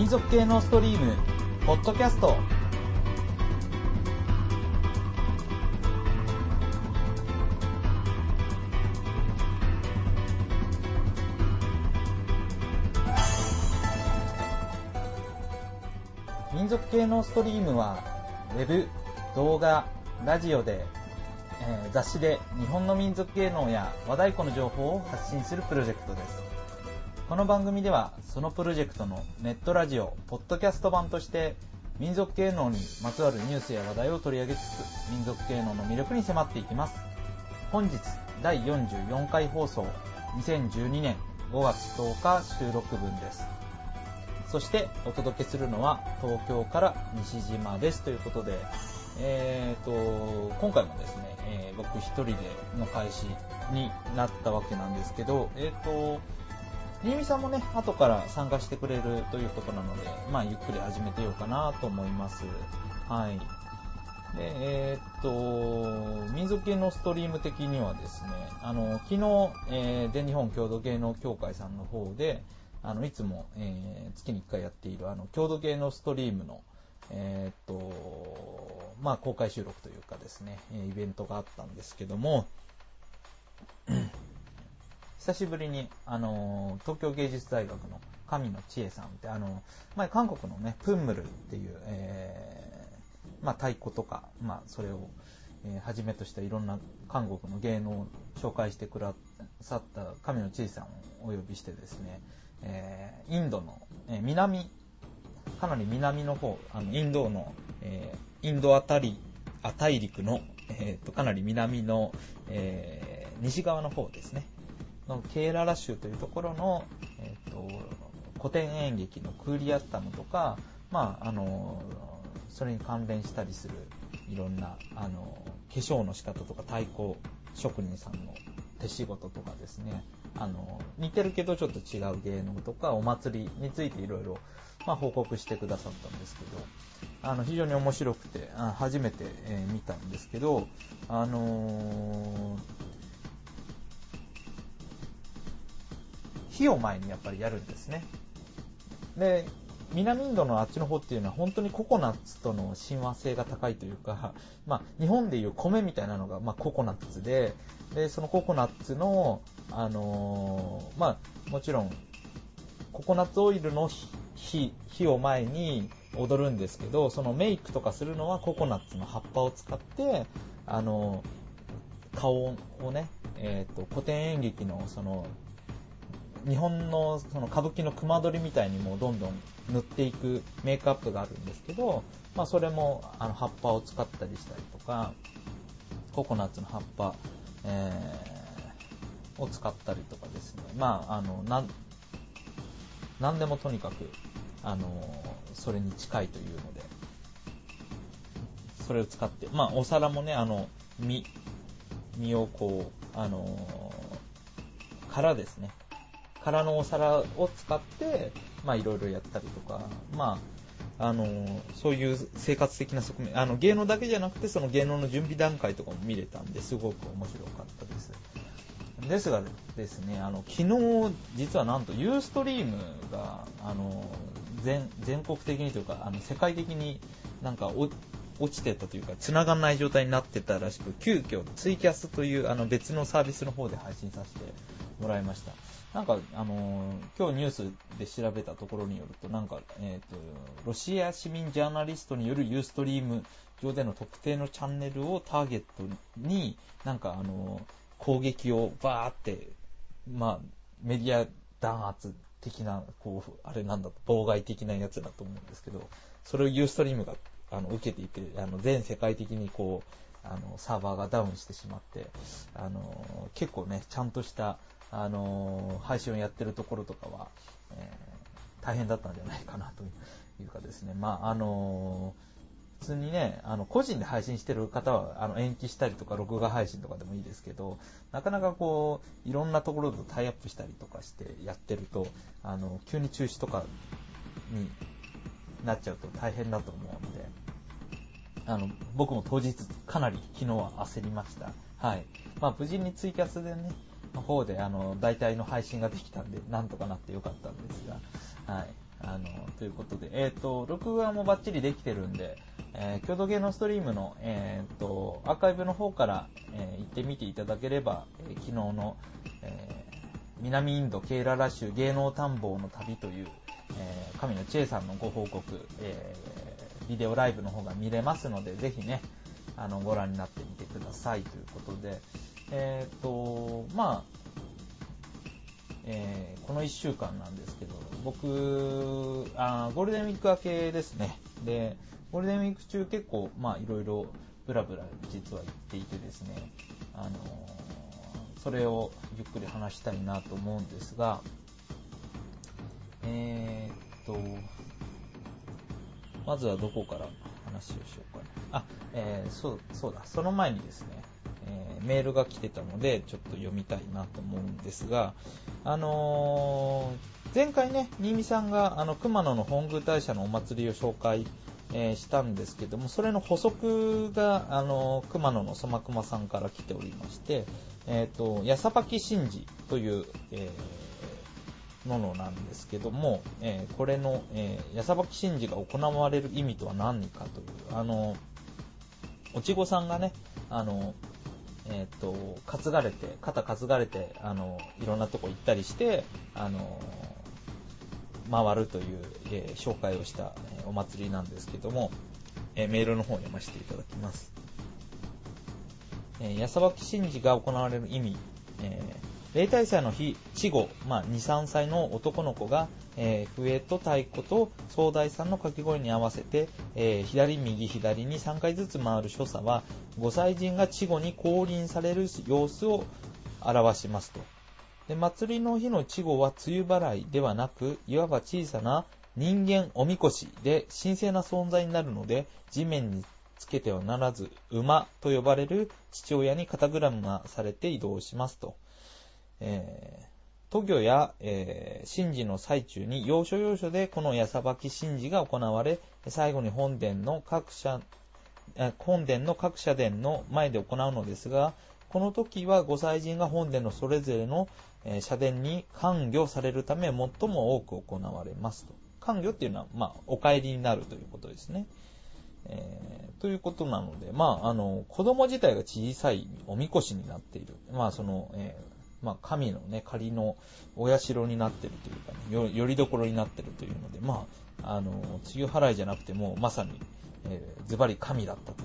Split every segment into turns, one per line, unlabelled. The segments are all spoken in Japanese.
族系のストリームポッドキャスト。民族系のストリームはウェブ、動画、ラジオで、雑誌で日本の民族芸能や和太鼓の情報を発信するプロジェクトです。この番組ではそのプロジェクトのネットラジオ、ポッドキャスト版として民族芸能にまつわるニュースや話題を取り上げつつ、民族芸能の魅力に迫っていきます。本日第44回放送、2012年5月10日収録分です。そしてお届けするのは東京から西島ですということで、今回もですね、僕一人での開始になったわけなんですけど、新見さんもね、後から参加してくれるということなので、ゆっくり始めてようかなと思います。はい。で、民族系のストリーム的にはですね、昨日、全日本郷土芸能協会さんの方で、いつも、月に1回やっている郷土芸能ストリームの、公開収録というかですね、イベントがあったんですけども、久しぶりに、東京芸術大学の神野千恵さんって、前韓国のね、プンムルっていう、太鼓とか、それを、はじめとしたいろんな韓国の芸能を紹介してくださった神野千恵さんをお呼びしてですね、インドの、かなり南の方、インドの、インド大陸の、かなり南の、西側の方ですね。ケーララ州というところの、古典演劇のクーリアッタムとか、それに関連したりするいろんな化粧の仕方とか太鼓職人さんの手仕事とかですね、似てるけどちょっと違う芸能とかお祭りについていろいろ報告してくださったんですけど、非常に面白くて初めて、見たんですけど、火を前にやっぱりやるんですね。で、南インドのあっちの方っていうのは本当にココナッツとの親和性が高いというか、日本でいう米みたいなのが、ココナッツで、そのココナッツの、もちろんココナッツオイルの火を前に踊るんですけど、そのメイクとかするのはココナッツの葉っぱを使って、顔をね、古典演劇のその日本のその歌舞伎の隈取りみたいにもどんどん塗っていくメイクアップがあるんですけど、それも葉っぱを使ったりしたりとか、ココナッツの葉っぱ、を使ったりとかですね、何でもとにかくそれに近いというので、それを使って、お皿もね、身をこう殻ですね、空のお皿を使っていろいろやったりとか、そういう生活的な側面、芸能だけじゃなくてその芸能の準備段階とかも見れたんですごく面白かったです。ですがですね、昨日実はなんとユーストリームが全国的にというか世界的になんか落ちてたというか繋がらない状態になってたらしく、急遽ツイキャスという別のサービスの方で配信させてもらいました。今日ニュースで調べたところによると、ロシア市民ジャーナリストによるユーストリーム上での特定のチャンネルをターゲットに攻撃をバーって、メディア弾圧的な妨害的なやつだと思うんですけど、それをユーストリームが受けていて、全世界的にサーバーがダウンしてしまって、結構ね、ちゃんとした配信をやってるところとかは、大変だったんじゃないかなというかですね、普通にね、個人で配信してる方は延期したりとか録画配信とかでもいいですけど、なかなかいろんなところとタイアップしたりとかしてやってると、急に中止とかになっちゃうと大変だと思うので、僕も当日かなり昨日は焦りました。はい。無事にツイキャスでね、の方で大体の配信ができたんでなんとかなってよかったんですが、はい。 ということで、録画もバッチリできてるんで、郷土芸能ストリームの、アーカイブの方から、行ってみていただければ、昨日の、南インドケーララ州芸能探訪の旅という、神野千恵さんのご報告、ビデオライブの方が見れますので、ぜひね、ご覧になってみてくださいということで、この1週間なんですけど、僕、ゴールデンウィーク明けですね。で、ゴールデンウィーク中結構、いろいろブラブラ実は行っていてですね、それをゆっくり話したいなと思うんですが、まずはどこから話をしようかな。そうだ、その前にですね、メールが来てたので、ちょっと読みたいなと思うんですが、前回ね、新見さんが熊野の本宮大社のお祭りを紹介、したんですけども、それの補足が熊野のそまくまさんから来ておりまして、やさばき神事という、ものなんですけども、これの、やさばき神事が行われる意味とは何かという、おちごさんがね、肩担がれて、いろんなとこ行ったりして、回るという、紹介をした、お祭りなんですけども、メールの方を読ませていただきます。やさばき神事が行われる意味、例大祭の日、稚児、2、3歳の男の子が、笛と太鼓と総大さんの掛け声に合わせて、左右左に3回ずつ回る所作は、御祭神が稚児に降臨される様子を表しますと。で、祭りの日の稚児は梅雨払いではなく、いわば小さな人間おみこしで神聖な存在になるので、地面につけてはならず、馬と呼ばれる父親に肩車されて移動しますと。渡御や、神事の最中に要所要所でこのやさばき神事が行われ、最後に本殿の各社殿の前で行うのですが、この時は御祭神が本殿のそれぞれの社殿に還御されるため最も多く行われますと。還御っていうのは、お帰りになるということですね。ということなので、子供自体が小さいおみこしになっている。神のね、仮のお社になっているというか、ね、よりどころになっているというので、梅雨払いじゃなくても、まさに、ズバリ神だったという、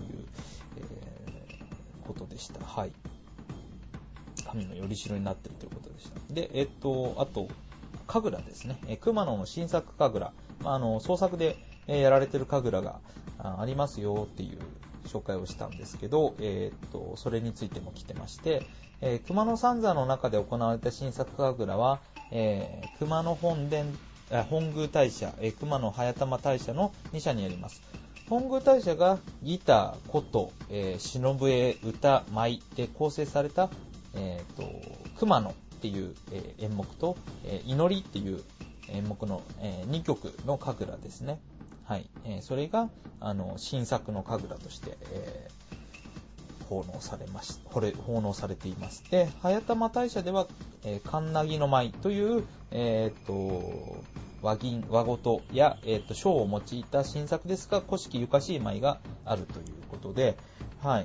ことでした。はい。神のよりしろになっているということでした。で、あと、神楽ですね。熊野の新作神楽。創作で、やられている神楽がありますよっていう紹介をしたんですけど、それについても来てまして、熊野三座の中で行われた新作神楽は、熊野本宮大社、熊野早玉大社の2社にあります。本宮大社がギター、琴、忍笛、歌、舞で構成された、熊野っていう、演目と、祈りっていう演目の、2曲の神楽ですね。はい。それが、新作の神楽として、奉納されています。で、早玉大社では、カンナギの舞という、和琴や、笙を用いた新作ですが、古式ゆかしい舞があるということで、はい、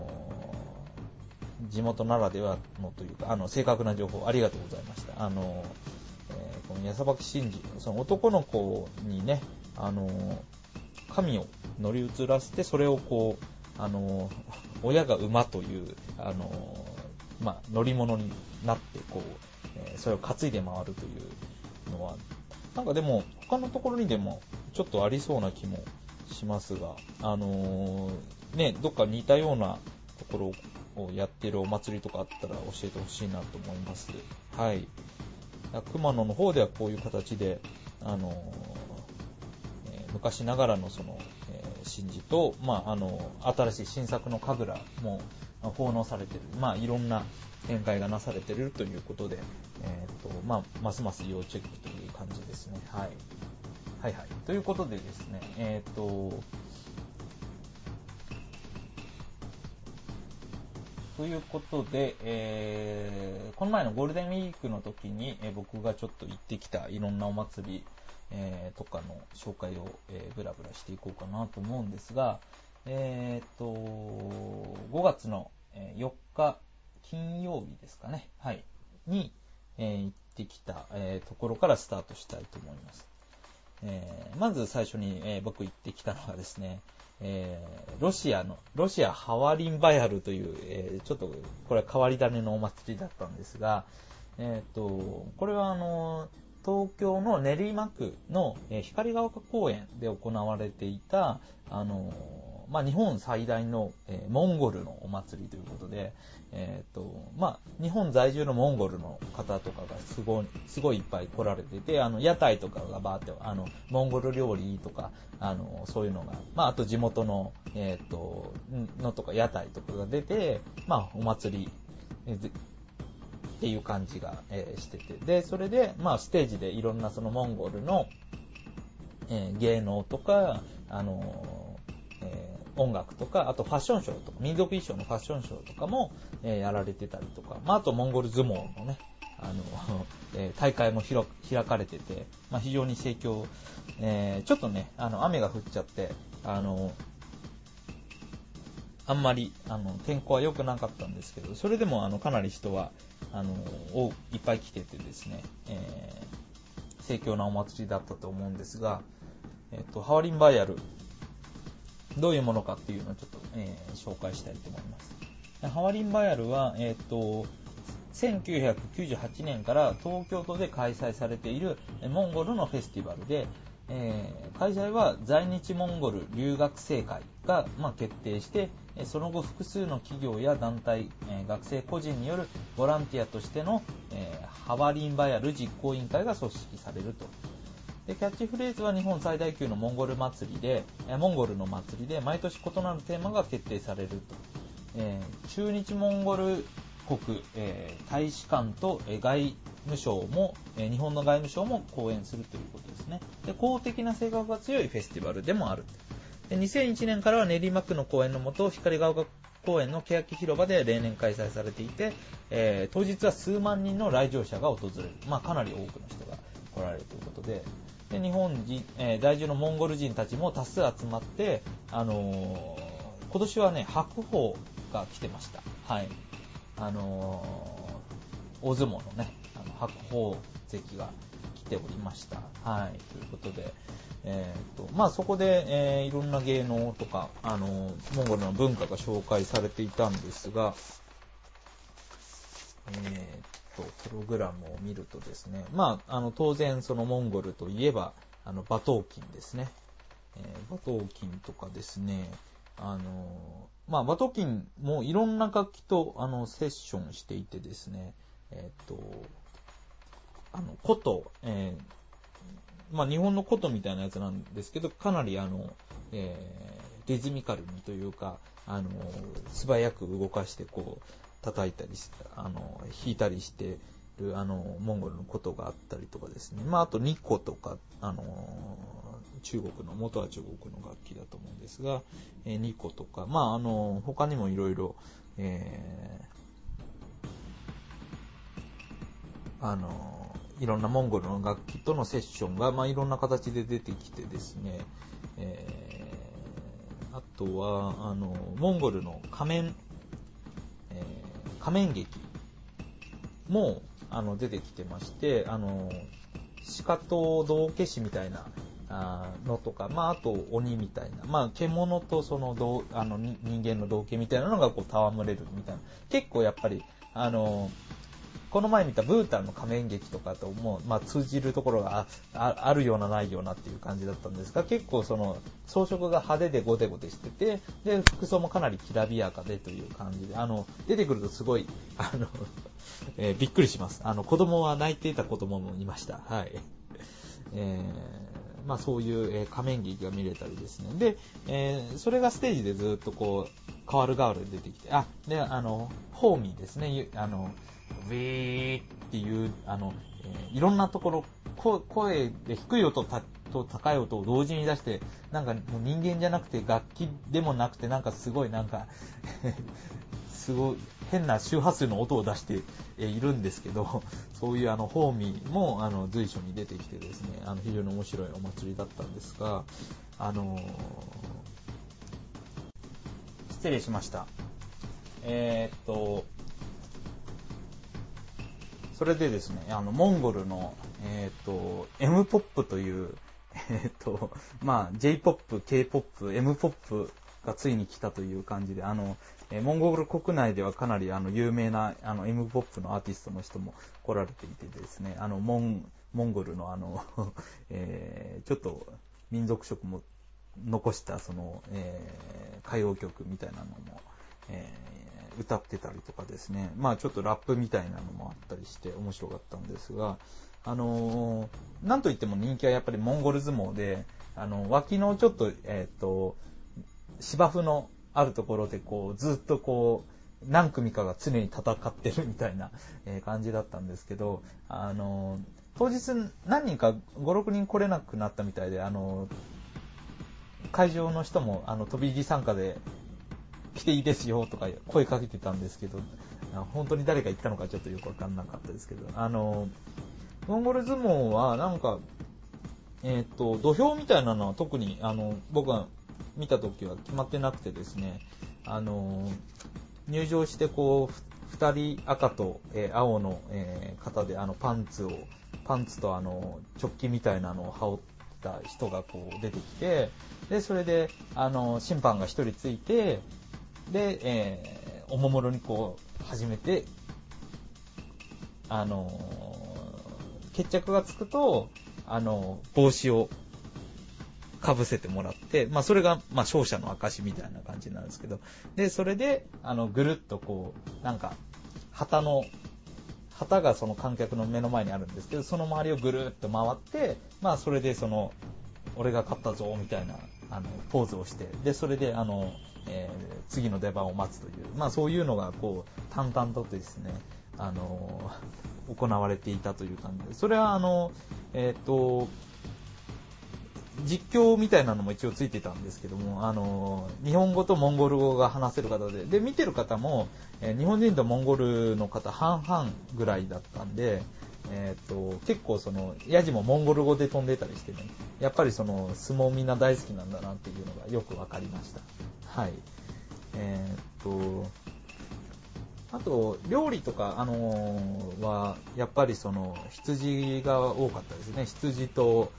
地元ならではのというか、正確な情報ありがとうございました。このやさばき神事、その男の子にね、神を乗り移らせて、それをこう、親が馬という、乗り物になって、こう、それを担いで回るというのは、なんかでも、他のところにでも、ちょっとありそうな気もしますが、どっか似たようなところをやっているお祭りとかあったら教えてほしいなと思います。はい。熊野の方ではこういう形で、昔ながらのその、神事と、新しい新作の神楽も奉納されている、いろんな展開がなされているということで、ますます要チェックという感じですね。はい。はいはい。ということでですね、ということで、この前のゴールデンウィークの時に、僕がちょっと行ってきたいろんなお祭り、 とかの紹介を、ブラブラしていこうかなと思うんですが、5月の4日金曜日ですかね、はい、に、行ってきた、ところからスタートしたいと思います。まず最初に、僕行ってきたのがですね、ロシアハワリンバヤルという、ちょっとこれは変わり種のお祭りだったんですが、これは東京の練馬区の、光が丘公園で行われていた、日本最大の、モンゴルのお祭りということで、日本在住のモンゴルの方とかがすごいいっぱい来られてて、屋台とかがバーって、モンゴル料理とか、そういうのが、あと地元の、のとか屋台とかが出て、お祭り、っていう感じが、してて、で、それで、ステージでいろんなそのモンゴルの、芸能とか、音楽とか、あとファッションショーとか、民族衣装のファッションショーとかも、やられてたりとか、あとモンゴル相撲のね、大会も開かれてて、非常に盛況、ちょっとね、雨が降っちゃって、あんまり天候は良くなかったんですけど、それでもかなり人はいっぱい来ててですね、盛況なお祭りだったと思うんですが、ハワリンバヤル、どういうものかっていうのをちょっと、紹介したいと思います。ハワリンバヤルは、1998年から東京都で開催されているモンゴルのフェスティバルで、開催は在日モンゴル留学生会が、決定して、その後複数の企業や団体、学生個人によるボランティアとしての、ハワリンバヤル実行委員会が組織されると。で、キャッチフレーズは日本最大級のモンゴルの祭りで、毎年異なるテーマが決定されると。駐日モンゴル国、大使館と、外務省も、日本の外務省も講演するということですね。で、公的な性格が強いフェスティバルでもある。で、2001年からは練馬区の公園の下、光が丘公園の欅広場で例年開催されていて、当日は数万人の来場者が訪れる。かなり多くの人が来られるということで、日本人、在住のモンゴル人たちも多数集まって、今年はね、白鵬が来てました。はい。大相撲のね、白鵬関が来ておりました。はい。ということで、そこで、いろんな芸能とか、モンゴルの文化が紹介されていたんですが、プログラムを見るとですね、当然そのモンゴルといえば、馬頭琴ですね。馬頭琴とかですね、馬頭琴もいろんな楽器と、セッションしていてですね、琴、日本の琴みたいなやつなんですけど、かなりリズミカルにというか、素早く動かしてこう、叩いたりして、弾いたりしてる、モンゴルの琴があったりとかですね。あと、ニコとか、元は中国の楽器だと思うんですが、ニコとか、他にもいろいろ、いろんなモンゴルの楽器とのセッションが、いろんな形で出てきてですね、あとは、モンゴルの仮面劇も出てきてまして、鹿と道化師みたいなのとか、あと鬼みたいな、獣とその人間の道化みたいなのがこう戯れるみたいな、結構やっぱりこの前見たブータンの仮面劇とかとも通じるところが あるようなないようなっていう感じだったんですが、結構その装飾が派手でゴテゴテしてて、で服装もかなりきらびやかでという感じで、出てくるとすごいびっくりします。子供は泣いていた子供もいました。はい。そういう、仮面劇が見れたりですね。で、それがステージでずっとこう変わる変わる出てきて、でホーミーですね。ウィーっていういろんなところ声で低い音と高い音を同時に出して、なんかもう人間じゃなくて楽器でもなくて、なんかすごいなんかすごい変な周波数の音を出しているんですけど、そういうホーミーも随所に出てきてですね、非常に面白いお祭りだったんですが、失礼しました。それでですね、モンゴルの、M-POP という、J-POP、K-POP、M-POP がついに来たという感じで、モンゴル国内ではかなり有名なM-POP のアーティストの人も来られていてですね、モンゴルのちょっと民族色も残したその、歌謡曲みたいなのも、歌ってたりとかですね、ちょっとラップみたいなのもあったりして面白かったんですが、なんといっても人気はやっぱりモンゴル相撲で、脇のちょっと、芝生のあるところでこうずっとこう何組かが常に戦ってるみたいな感じだったんですけど、当日何人か5、6人来れなくなったみたいで、会場の人も飛び入り参加で来ていいですよとか声かけてたんですけど、本当に誰が言ったのかちょっとよくわかんなかったですけど、モンゴル相撲はなんか、土俵みたいなのは特に僕が見た時は決まってなくてですね、入場してこう2人赤と、青の、方でパンツとチョッキみたいなのを羽織った人がこう出てきて、でそれで審判が1人ついて、で、おもむろにこう始めて、決着がつくと帽子をかぶせてもらって、それが勝者の証みたいな感じなんですけど、でそれでぐるっとこうなんか旗がその観客の目の前にあるんですけど、その周りをぐるっと回って、それで俺が勝ったぞみたいなポーズをして、でそれで次の出番を待つという、そういうのがこう淡々とですね行われていたという感じで、それは実況みたいなのも一応ついてたんですけども、日本語とモンゴル語が話せる方で、見てる方も、日本人とモンゴルの方半々ぐらいだったんで、結構ヤジもモンゴル語で飛んでたりしてね、やっぱり相撲みんな大好きなんだなっていうのがよくわかりました。はい。あと料理とかはやっぱり羊が多かったですね。羊と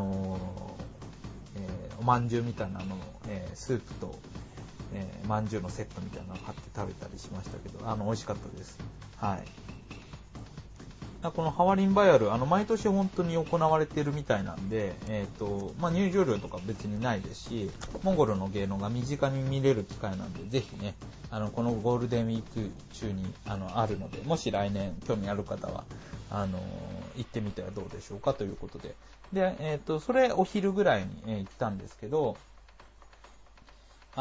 おまんじゅうみたいなのを、スープと、まんじゅうのセットみたいなのを買って食べたりしましたけど、美味しかったです。はい。このハワリンバヤル、毎年本当に行われているみたいなんで、入場料とか別にないですし、モンゴルの芸能が身近に見れる機会なんで、ぜひね、このゴールデンウィーク中にあるので、もし来年興味ある方は、行ってみてはどうでしょうかということで。で、それお昼ぐらいに、行ったんですけど、そ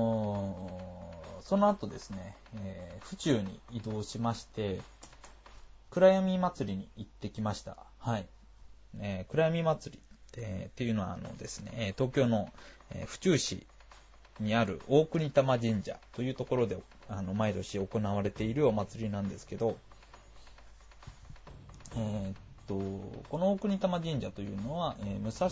の後ですね、府中に移動しまして、暗闇祭りに行ってきました。はい。暗闇祭りっていうのはですね、東京の、府中市にある大国玉神社というところで毎年行われているお祭りなんですけど、この大国玉神社というのは、武蔵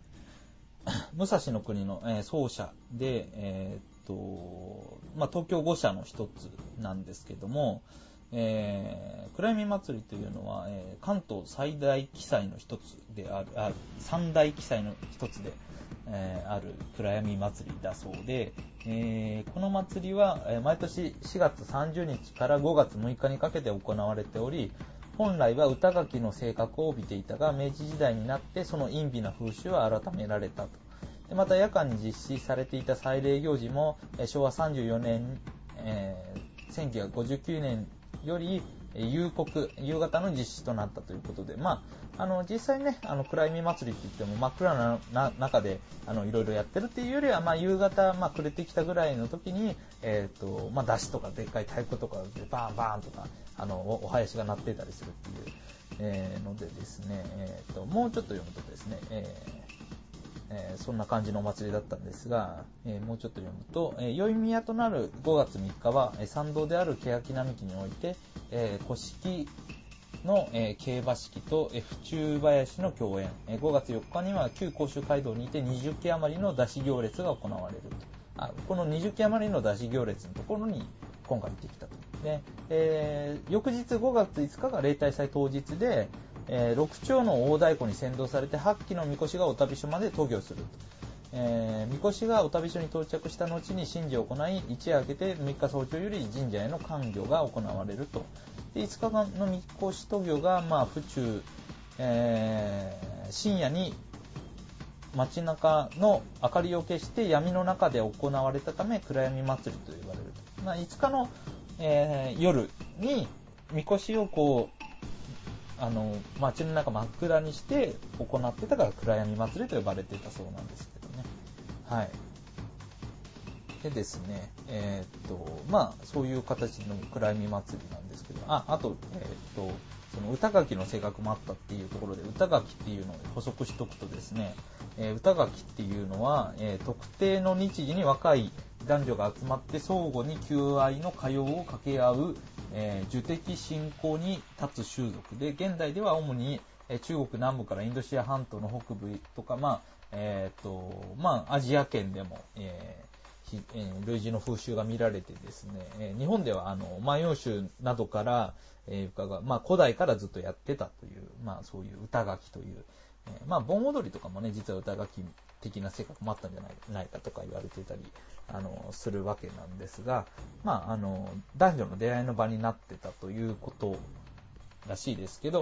の国の、創社で、東京5社の一つなんですけども、暗闇祭りというのは、関東最大奇祭の一つで三大奇祭の一つで、ある暗闇祭りだそうで、この祭りは、毎年4月30日から5月6日にかけて行われており、本来は歌書きの性格を帯びていたが、明治時代になってその陰微な風習は改められたと。でまた夜間に実施されていた祭礼行事も、昭和34年、1959年より夕方の実施となったということで、実際ね、暗闇祭りって言っても真っ暗な中でいろいろやってるっていうよりは、夕方、暮れてきたぐらいの時に、出汁とかでっかい太鼓とかでバーンバーンとかお囃子が鳴ってたりするっていう、のでですね、もうちょっと読むとですね、 そんな感じのお祭りだったんですが、もうちょっと読むと、宵宮となる5月3日は、参道である欅並木において、古式の、競馬式と、府中林の競演、5月4日には旧甲州街道にて20基余りの出し行列が行われると。この20基余りの出し行列のところに今回行ってきたと。で、翌日5月5日が例大祭当日で、6丁の大太鼓に先導されて8基のみこしがお旅所まで渡御すると。みこしがお旅所に到着した後に神事を行い、一夜明けて6日早朝より神社への還行が行われると。で、5日間のみこし渡御が、府中、深夜に街中の明かりを消して闇の中で行われたため暗闇祭りと呼ばれると。5日の、夜にみこしを街の中真っ暗にして行ってたから暗闇祭りと呼ばれていたそうなんですけどね。はい。でですね、そういう形の暗闇祭りなんですけど、あと、その歌書きの性格もあったっていうところで、歌書きっていうのを補足しとくとですね、歌書きっていうのは、特定の日時に若い男女が集まって相互に求愛の歌謡を掛け合う、受的信仰に立つ習俗で、現代では主に中国南部からインドシア半島の北部とか、アジア圏でも、類似の風習が見られてですね、日本では万葉集などから、古代からずっとやってたという、そういう歌書きという、盆踊りとかもね、実は歌書き的な性格もあったんじゃないかとか言われていたりするわけなんですが、男女の出会いの場になってたということらしいですけど、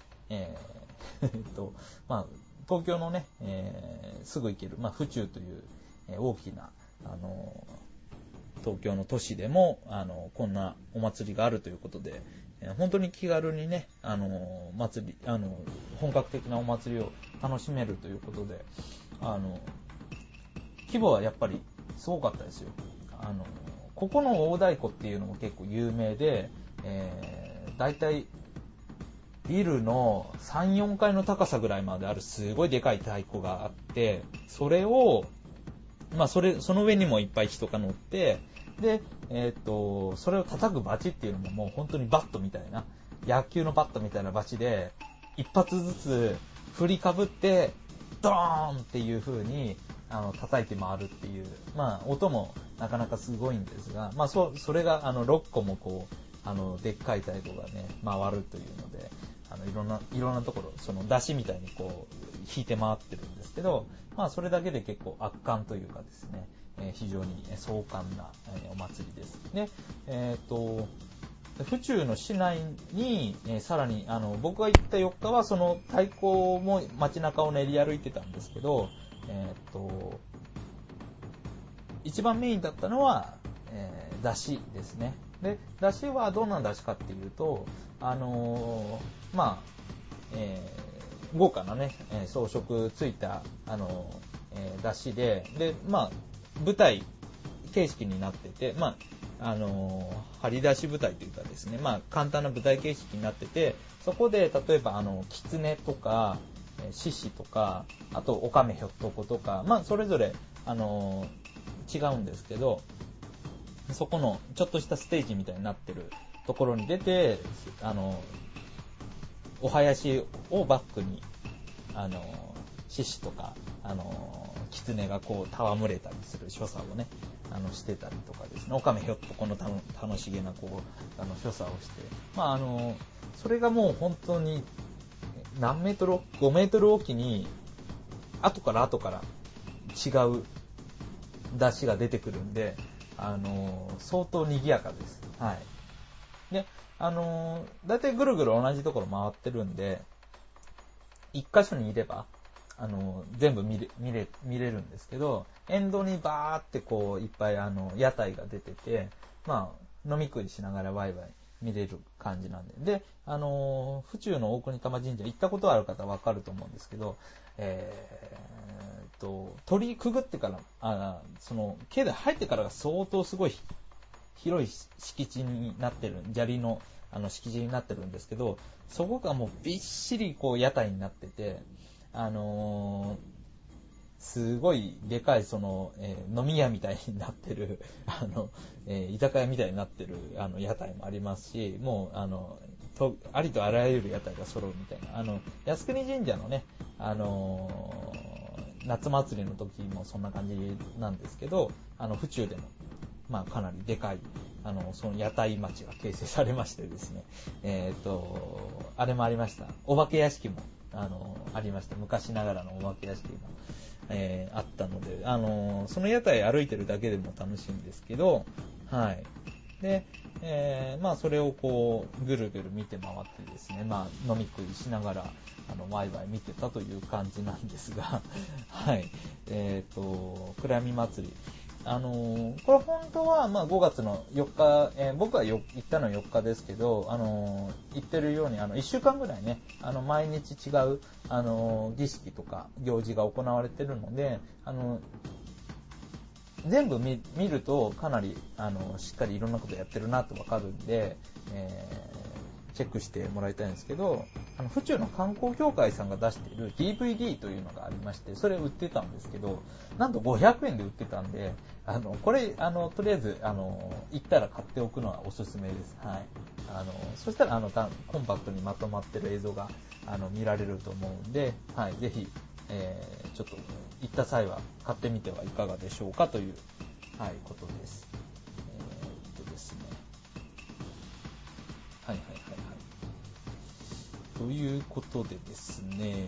東京のね、すぐ行ける、府中という大きな東京の都市でもこんなお祭りがあるということで、本当に気軽にね本格的なお祭りを楽しめるということで、規模はやっぱりすごかったですよ。ここの大太鼓っていうのも結構有名で、だいたいビルの 3,4 階の高さぐらいまであるすごいでかい太鼓があって、それをその上にもいっぱい人が乗って、で、それを叩くバチっていうのももう本当にバットみたいな、野球のバットみたいなバチで、一発ずつ振りかぶって、ドーンっていう風に叩いて回るっていう、音もなかなかすごいんですが、それが6個もでっかい太鼓がね、回るというので、いろんなところ、その出汁みたいに弾いて回ってるんですけど、それだけで結構圧巻というかですね、非常に壮観なお祭りです。で、府中の市内に、さらに僕が行った4日はその太鼓も街中を練り歩いてたんですけど、一番メインだったのは、出汁ですね。で、出汁はどんな出汁かっていうと、豪華なね、装飾ついた、出汁で、舞台形式になってて、張り出し舞台というかですね、簡単な舞台形式になってて、そこで例えば狐とか獅子とか、あとオカメひょっとことか、それぞれ違うんですけど、そこのちょっとしたステージみたいになってるところに出て、お囃子をバックに獅子とか狐が戯れたりする所作をねしてたりとかですね、オカメひょっとこの楽しげな所作をして、それがもう本当に何メートル、5メートルおきに後から違う出汁が出てくるんで、相当賑やかです。はい。で、だいたいぐるぐる同じところ回ってるんで、一箇所にいれば全部見れるんですけど、沿道にバーっていっぱい屋台が出てて、飲み食いしながらワイワイ見れる感じなんで、府中の大国玉神社行ったことある方はわかると思うんですけど、鳥くぐってから境内入ってからが相当すごい広い敷地になってる、砂利の敷地になってるんですけど、そこがもうびっしり屋台になってて、 すごいでかい飲み屋みたいになってる居酒屋みたいになってる屋台もありますし、もうありとあらゆる屋台が揃うみたいな、靖国神社のね、夏祭りの時もそんな感じなんですけど、府中でもまあかなりでかいその屋台町が形成されましてですね、あれもありました。お化け屋敷もありました。昔ながらのお化け屋敷も、あったので、その屋台歩いてるだけでも楽しいんですけど、はい。で、まあそれをこうぐるぐる見て回ってですね、まあ飲み食いしながらワイワイ見てたという感じなんですが、はい。暗闇祭り。これ本当はまあ5月の4日、僕は行ったの4日ですけど、言ってるように1週間ぐらいね、毎日違う儀式とか行事が行われてるので、全部見るとかなりしっかりいろんなことやってるなとわかるんで、チェックしてもらいたいんですけど、府中の観光協会さんが出している DVD というのがありまして、それ売ってたんですけど、なんと500円で売ってたんで、これとりあえず行ったら買っておくのはおすすめです。はい。そしたらコンパクトにまとまってる映像が見られると思うんで、はい、ぜひ、ちょっと行った際は買ってみてはいかがでしょうかという、はい、ことです。ですね。はいはいはいはい。ということでですね。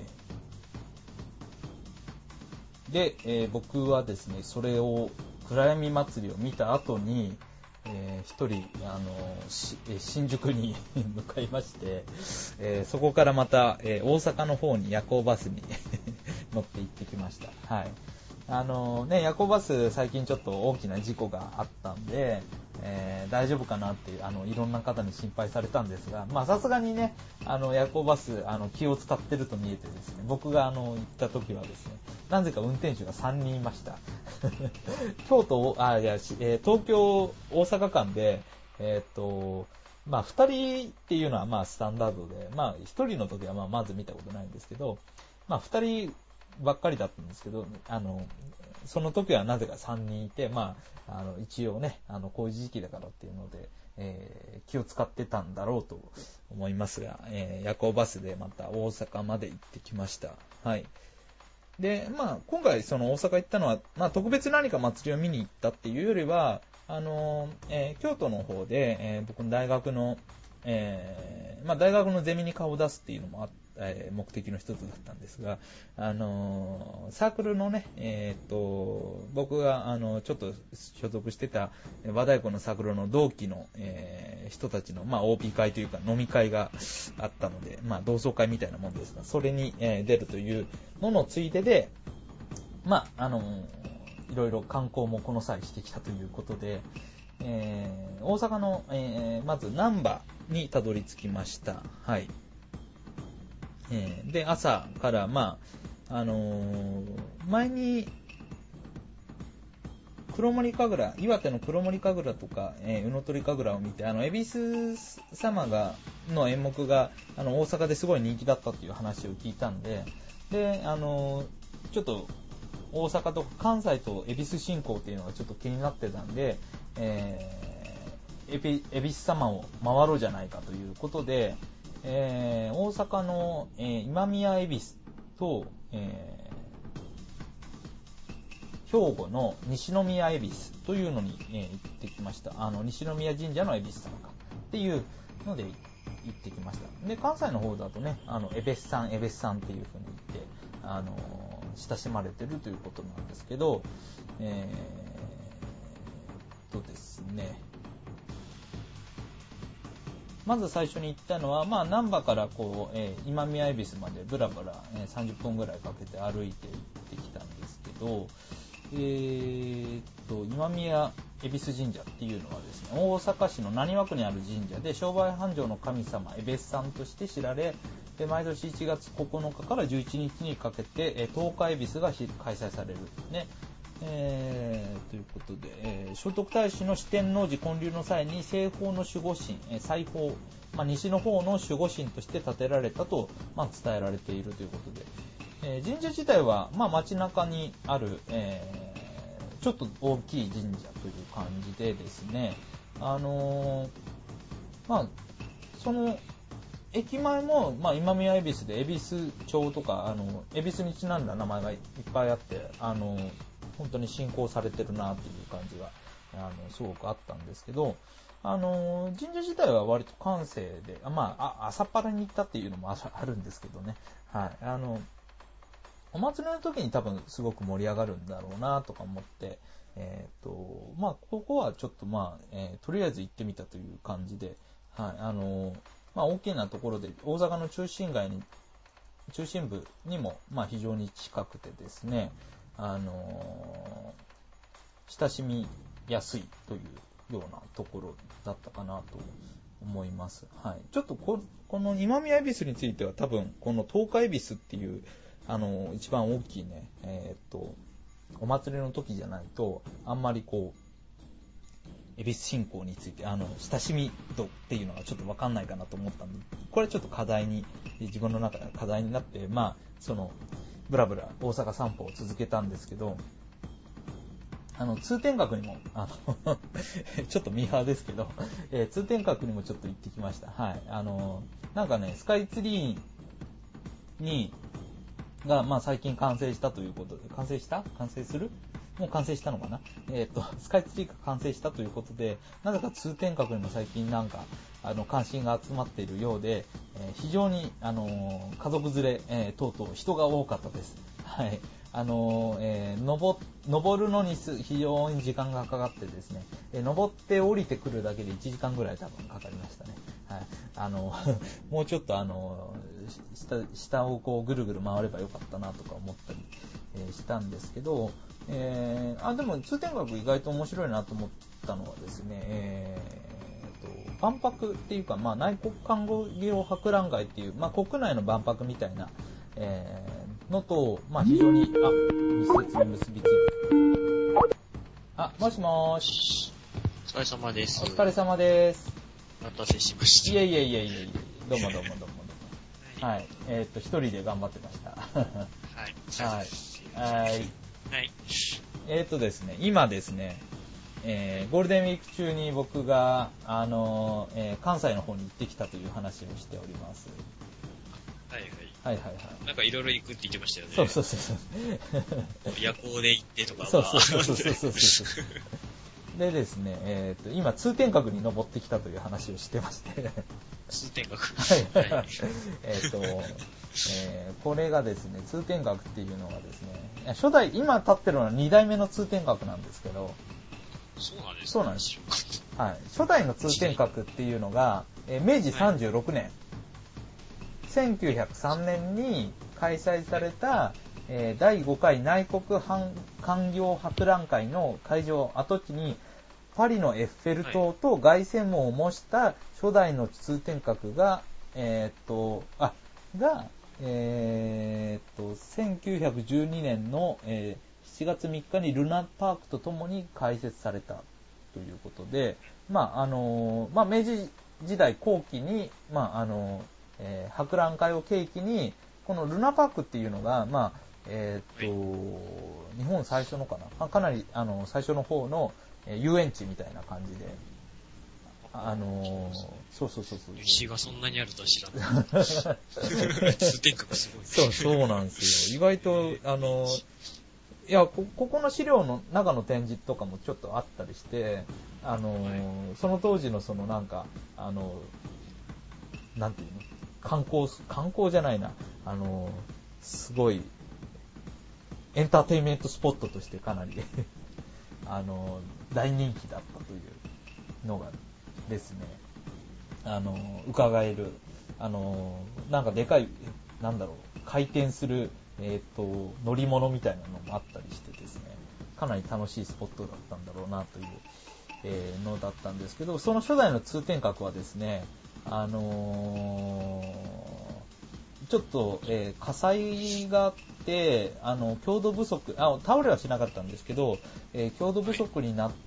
で、僕はですね、それを暗闇祭りを見た後に、一人新宿に向かいまして、そこからまた、大阪の方に夜行バスに乗って行ってきました。はい。夜行バス最近ちょっと大きな事故があったんで、大丈夫かなっていろんな方に心配されたんですが、まあさすがにね、夜行バス気を使ってると見えてですね、僕が行った時はですね、なぜか運転手が3人いました。東京大阪間でまあ2人っていうのはまあスタンダードで、まあ1人の時はまず見たことないんですけど、まあ2人ばっかりだったんですけど、その時はなぜか3人いて、まあ、一応ね、こういう時期だからっていうので、気を使ってたんだろうと思いますが、夜行バスでまた大阪まで行ってきました。はい。で、まあ、今回その大阪行ったのは、まあ、特別何か祭りを見に行ったっていうよりは、京都の方で、僕の大学の、まあ、大学のゼミに顔を出すっていうのも目的の一つだったんですが、サークルのね、僕がちょっと所属してた和太鼓のサークルの同期の、人たちの、まあ、OP 会というか飲み会があったので、まあ、同窓会みたいなもんですが、それに、出るというののついでで、まあ、いろいろ観光もこの際してきたということで、大阪の、まず難波にたどり着きました。はい。で、朝から、まあ、前に、黒森神楽、岩手の黒森神楽とか、宇野鳥神楽を見て、恵比寿様の演目が、大阪ですごい人気だったっていう話を聞いたんで、で、ちょっと、大阪と関西と恵比寿信仰っていうのがちょっと気になってたんで、恵比寿様を回ろうじゃないかということで、大阪の、今宮恵比寿と、兵庫の西宮恵比寿というのに、行ってきました。西宮神社の恵比寿様かっていうので行ってきました。で、関西の方だとね、恵比寿さんっていう風に言って、親しまれてるということなんですけど、ですね、まず最初に行ったのは、まあ、難波からこう、今宮恵比寿までブラブラ、30分ぐらいかけて歩いて行ってきたんですけど、今宮恵比寿神社っていうのはですね、大阪市の浪速区にある神社で、商売繁盛の神様、恵比寿さんとして知られ、で毎年1月9日から11日にかけて、十日恵比寿が開催されるんですね。ということで、聖徳太子の四天王寺建立の際に西方の守護神、西方、まあ、西の方の守護神として建てられたと、まあ、伝えられているということで、 神社自体は、まあ、街中にある、ちょっと大きい神社という感じでですね、まあ、その駅前も、まあ、今宮恵比寿で恵比寿町とか恵比寿にちなんだ名前がいっぱいあって、本当に信仰されてるなっていう感じがすごくあったんですけど、神社自体は割と閑静で、まあ、朝っぱらに行ったっていうのもあるんですけどね、はい、お祭りの時に多分すごく盛り上がるんだろうなとか思って、まあ、ここはちょっとまあ、とりあえず行ってみたという感じで、はい、まあ、大きなところで、大阪の中心部にも、まあ、非常に近くてですね、親しみやすいというようなところだったかなと思います。はい。ちょっとこの今宮恵比寿については多分、この十日恵比寿っていう、一番大きいね、お祭りの時じゃないと、あんまりこう、恵比寿信仰について、親しみ度っていうのはちょっとわかんないかなと思ったんで、これちょっと自分の中で課題になって、まあ、ブラブラ大阪散歩を続けたんですけど、通天閣にも、ちょっとミーハーですけど、通天閣にもちょっと行ってきました。はい。なんかね、スカイツリーが、まあ最近完成したということで、完成するもう完成したのかなスカイツリーが完成したということで、なぜか通天閣にも最近なんか、関心が集まっているようで、非常に、家族連れ、等々人が多かったです。はい。登るのに非常に時間がかかってですね、登って降りてくるだけで1時間ぐらい多分かかりましたね。はい。もうちょっと下をこうぐるぐる回ればよかったなとか思ったり、したんですけど、でも通天閣意外と面白いなと思ったのはですね、万博っていうか、まあ、内国看護業博覧会っていう、まあ、国内の万博みたいな、のと、まあ、非常に、密接に結びついて。もしもーし。
お疲れ様です。
お疲れ様です。
お待たせしました。
いえ。どうも。はい。一人で頑張ってました。はい。ですね、今ですね、ゴールデンウィーク中に僕が、関西の方に行ってきたという話をしております。はい。
なんかいろいろ行くって言ってましたよね。
そう。
夜行で行ってとか。
そう。でですね、今通天閣に登ってきたという話をしてまして。
通天閣。
はい。これがですね、通天閣っていうのがですね、今立ってるのは2代目の通天閣なんですけど、
そうなんですよ。
はい。初代の通天閣っていうのが、明治36年、1903年に開催された、第5回内国勧業博覧会の会場跡地に、パリのエッフェル塔と凱旋門を模した初代の通天閣が、1912年の、7月3日にルナパークとともに開設されたということで、まあ明治時代後期に、博覧会を契機に、このルナパークっていうのが、日本最初のかな、かなり最初の方の遊園地みたいな感じで、そう。
歴史がそんなにあるとは知らない。通天閣すごい。
そうなんですよ。意外と、ここの資料の中の展示とかもちょっとあったりして、その当時のなんていうの、観光じゃないな、すごい、エンターテインメントスポットとしてかなり、大人気だったというのがですね、伺える、なんかでかい、回転する、乗り物みたいなのもあったりしてですね、かなり楽しいスポットだったんだろうなという、のだったんですけど、その初代の通天閣はですね、ちょっと、火災があって、強度不足、倒れはしなかったんですけど、強度不足になって、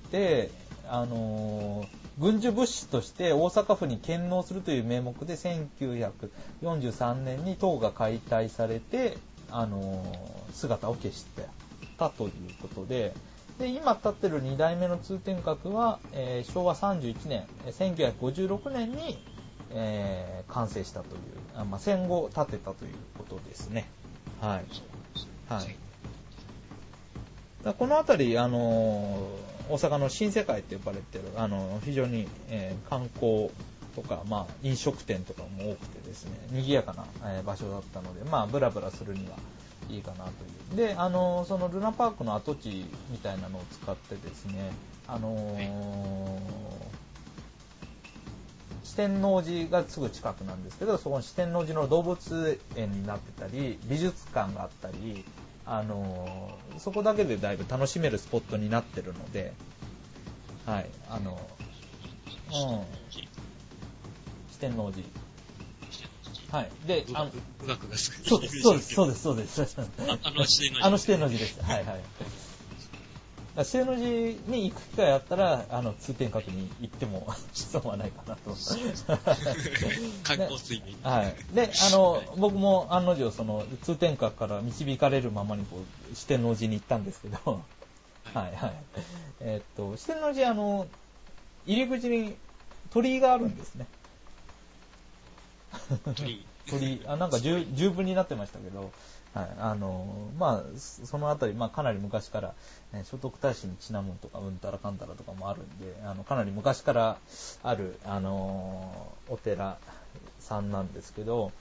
軍需物資として大阪府に献納するという名目で1943年に塔が解体されて、 姿を消してたということで、今立ってる2代目の通天閣は、昭和31年、1956年に、完成したという、戦後建てたということですね。はい。はい。この辺り、大阪の新世界って呼ばれてる、非常に、観光とか、飲食店とかも多くてですね、賑やかな、場所だったので、ブラブラするにはいいかなという。で、そのルナパークの跡地みたいなのを使ってですね、四天王寺がすぐ近くなんですけど、そこの四天王寺の動物園になってたり、美術館があったり、そこだけでだいぶ楽しめるスポットになってるので、はい、四天王寺。はい。で、
武学がす
ごい。そうです。四天王寺です。はいはい。四天王寺に行く機会あったら、通天閣に行っても損はないかなと。
観光水面。
はい。で、僕も案の定、通天閣から導かれるままに、四天王寺に行ったんですけど、はいはい。四天王寺、入り口に鳥居があるんですね。鳥居。なんか十分になってましたけど、はい。そのあたり、かなり昔から、聖徳太子にちなむとか、うんたらかんたらとかもあるんで、かなり昔からある、お寺さんなんですけど、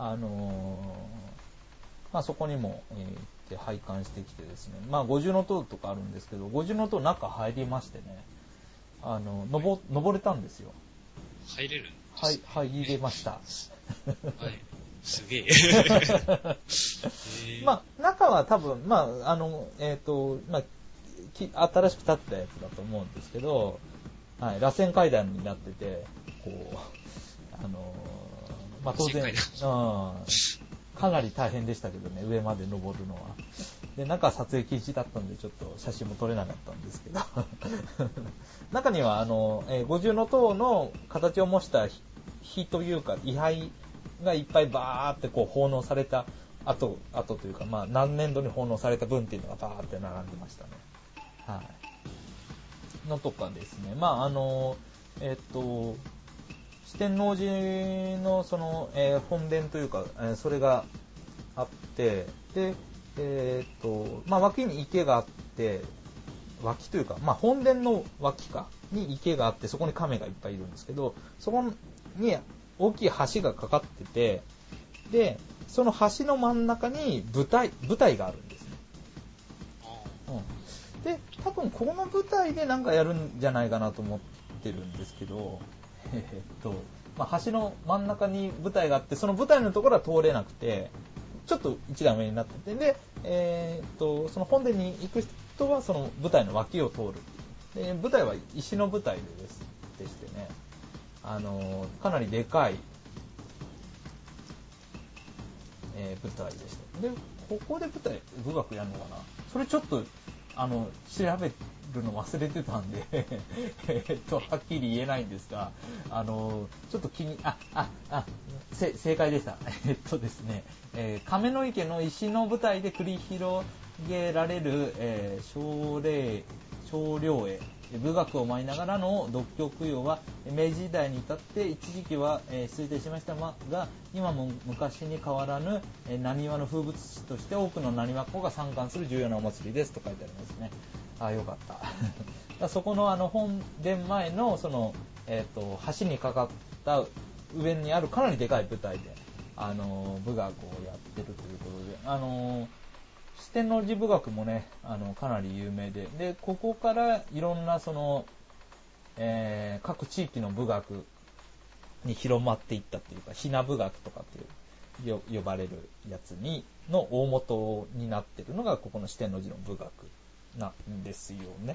そこにも、行って拝観してきてですね、五重塔とかあるんですけど、五重塔中入りましてね、登れたんですよ。
入れる？
はい、入れました。
はい。すげえ。
中は多分、新しく建ったやつだと思うんですけど、はい、螺旋階段になってて、当然、かなり大変でしたけどね、上まで登るのは。で、中は撮影禁止だったんで、ちょっと写真も撮れなかったんですけど。中には、五重塔の形を模した碑というか、位牌がいっぱいバーって奉納された後というか、何年度に奉納された分っていうのがバーって並んでましたね。はい。のとかですね。四天王寺の本殿というか、それがあって、で、脇に池があって、脇というか、本殿の脇に池があって、そこに亀がいっぱいいるんですけど、そこに大きい橋がかかってて、で、その橋の真ん中に舞台があるんですね。で、多分この舞台でなんかやるんじゃないかなと思ってるんですけど、橋の真ん中に舞台があって、その舞台のところは通れなくて、ちょっと一段上になってて、で、その本殿に行く人はその舞台の脇を通る。で、舞台は石の舞台でしてね、かなりでかい、舞台でした。で、ここで武学やるのかな？それちょっと、調べるの忘れてたんで、はっきり言えないんですが、ちょっと正解でした。ですね、亀の池の石の舞台で繰り広げられる、奨領会、武学を舞いながらの独協供養は明治時代に至って一時期は、衰退しましたが、今も昔に変わらぬ浪速の風物詩として多くの浪速っ子が参観する重要なお祭りですと書いてありますね。よかった。そこの本殿前の橋にかかった上にあるかなりでかい舞台で武学をやってるということで、四天王寺武学もね、かなり有名で、ここからいろんな各地域の武学に広まっていったっていうか、ひな武学とかっていう呼ばれるやつの大元になってるのがここの四天王寺の武学なんですよね。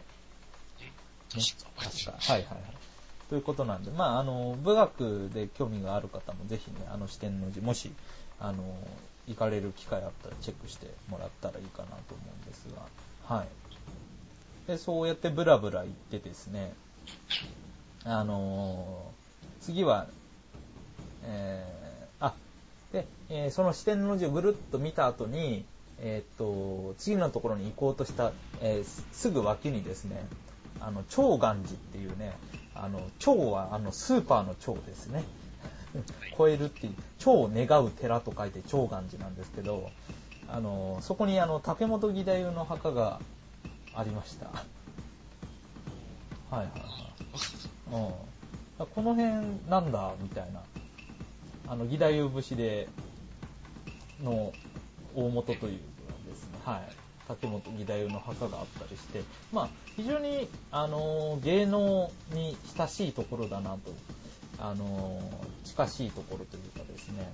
確か。はいはいはい。ということなんで、武学で興味がある方もぜひね、四天王寺、もし、行かれる機会あったらチェックしてもらったらいいかなと思うんですが、はい。で、そうやってブラブラ行ってですね、次は、 で、その四天王寺をぐるっと見た後に、次のところに行こうとした、すぐ脇にですね、長願寺っていうね、長はスーパーの長ですね。超えるっていう、長を願う寺と書いて長願寺なんですけど、そこに竹本義太夫の墓がありました。はいはいはい。この辺なんだみたいな、義太夫節での大元というかですね、はい、竹本義太夫の墓があったりして、まあ非常に芸能に親しいところだなと、近しいところというかですね。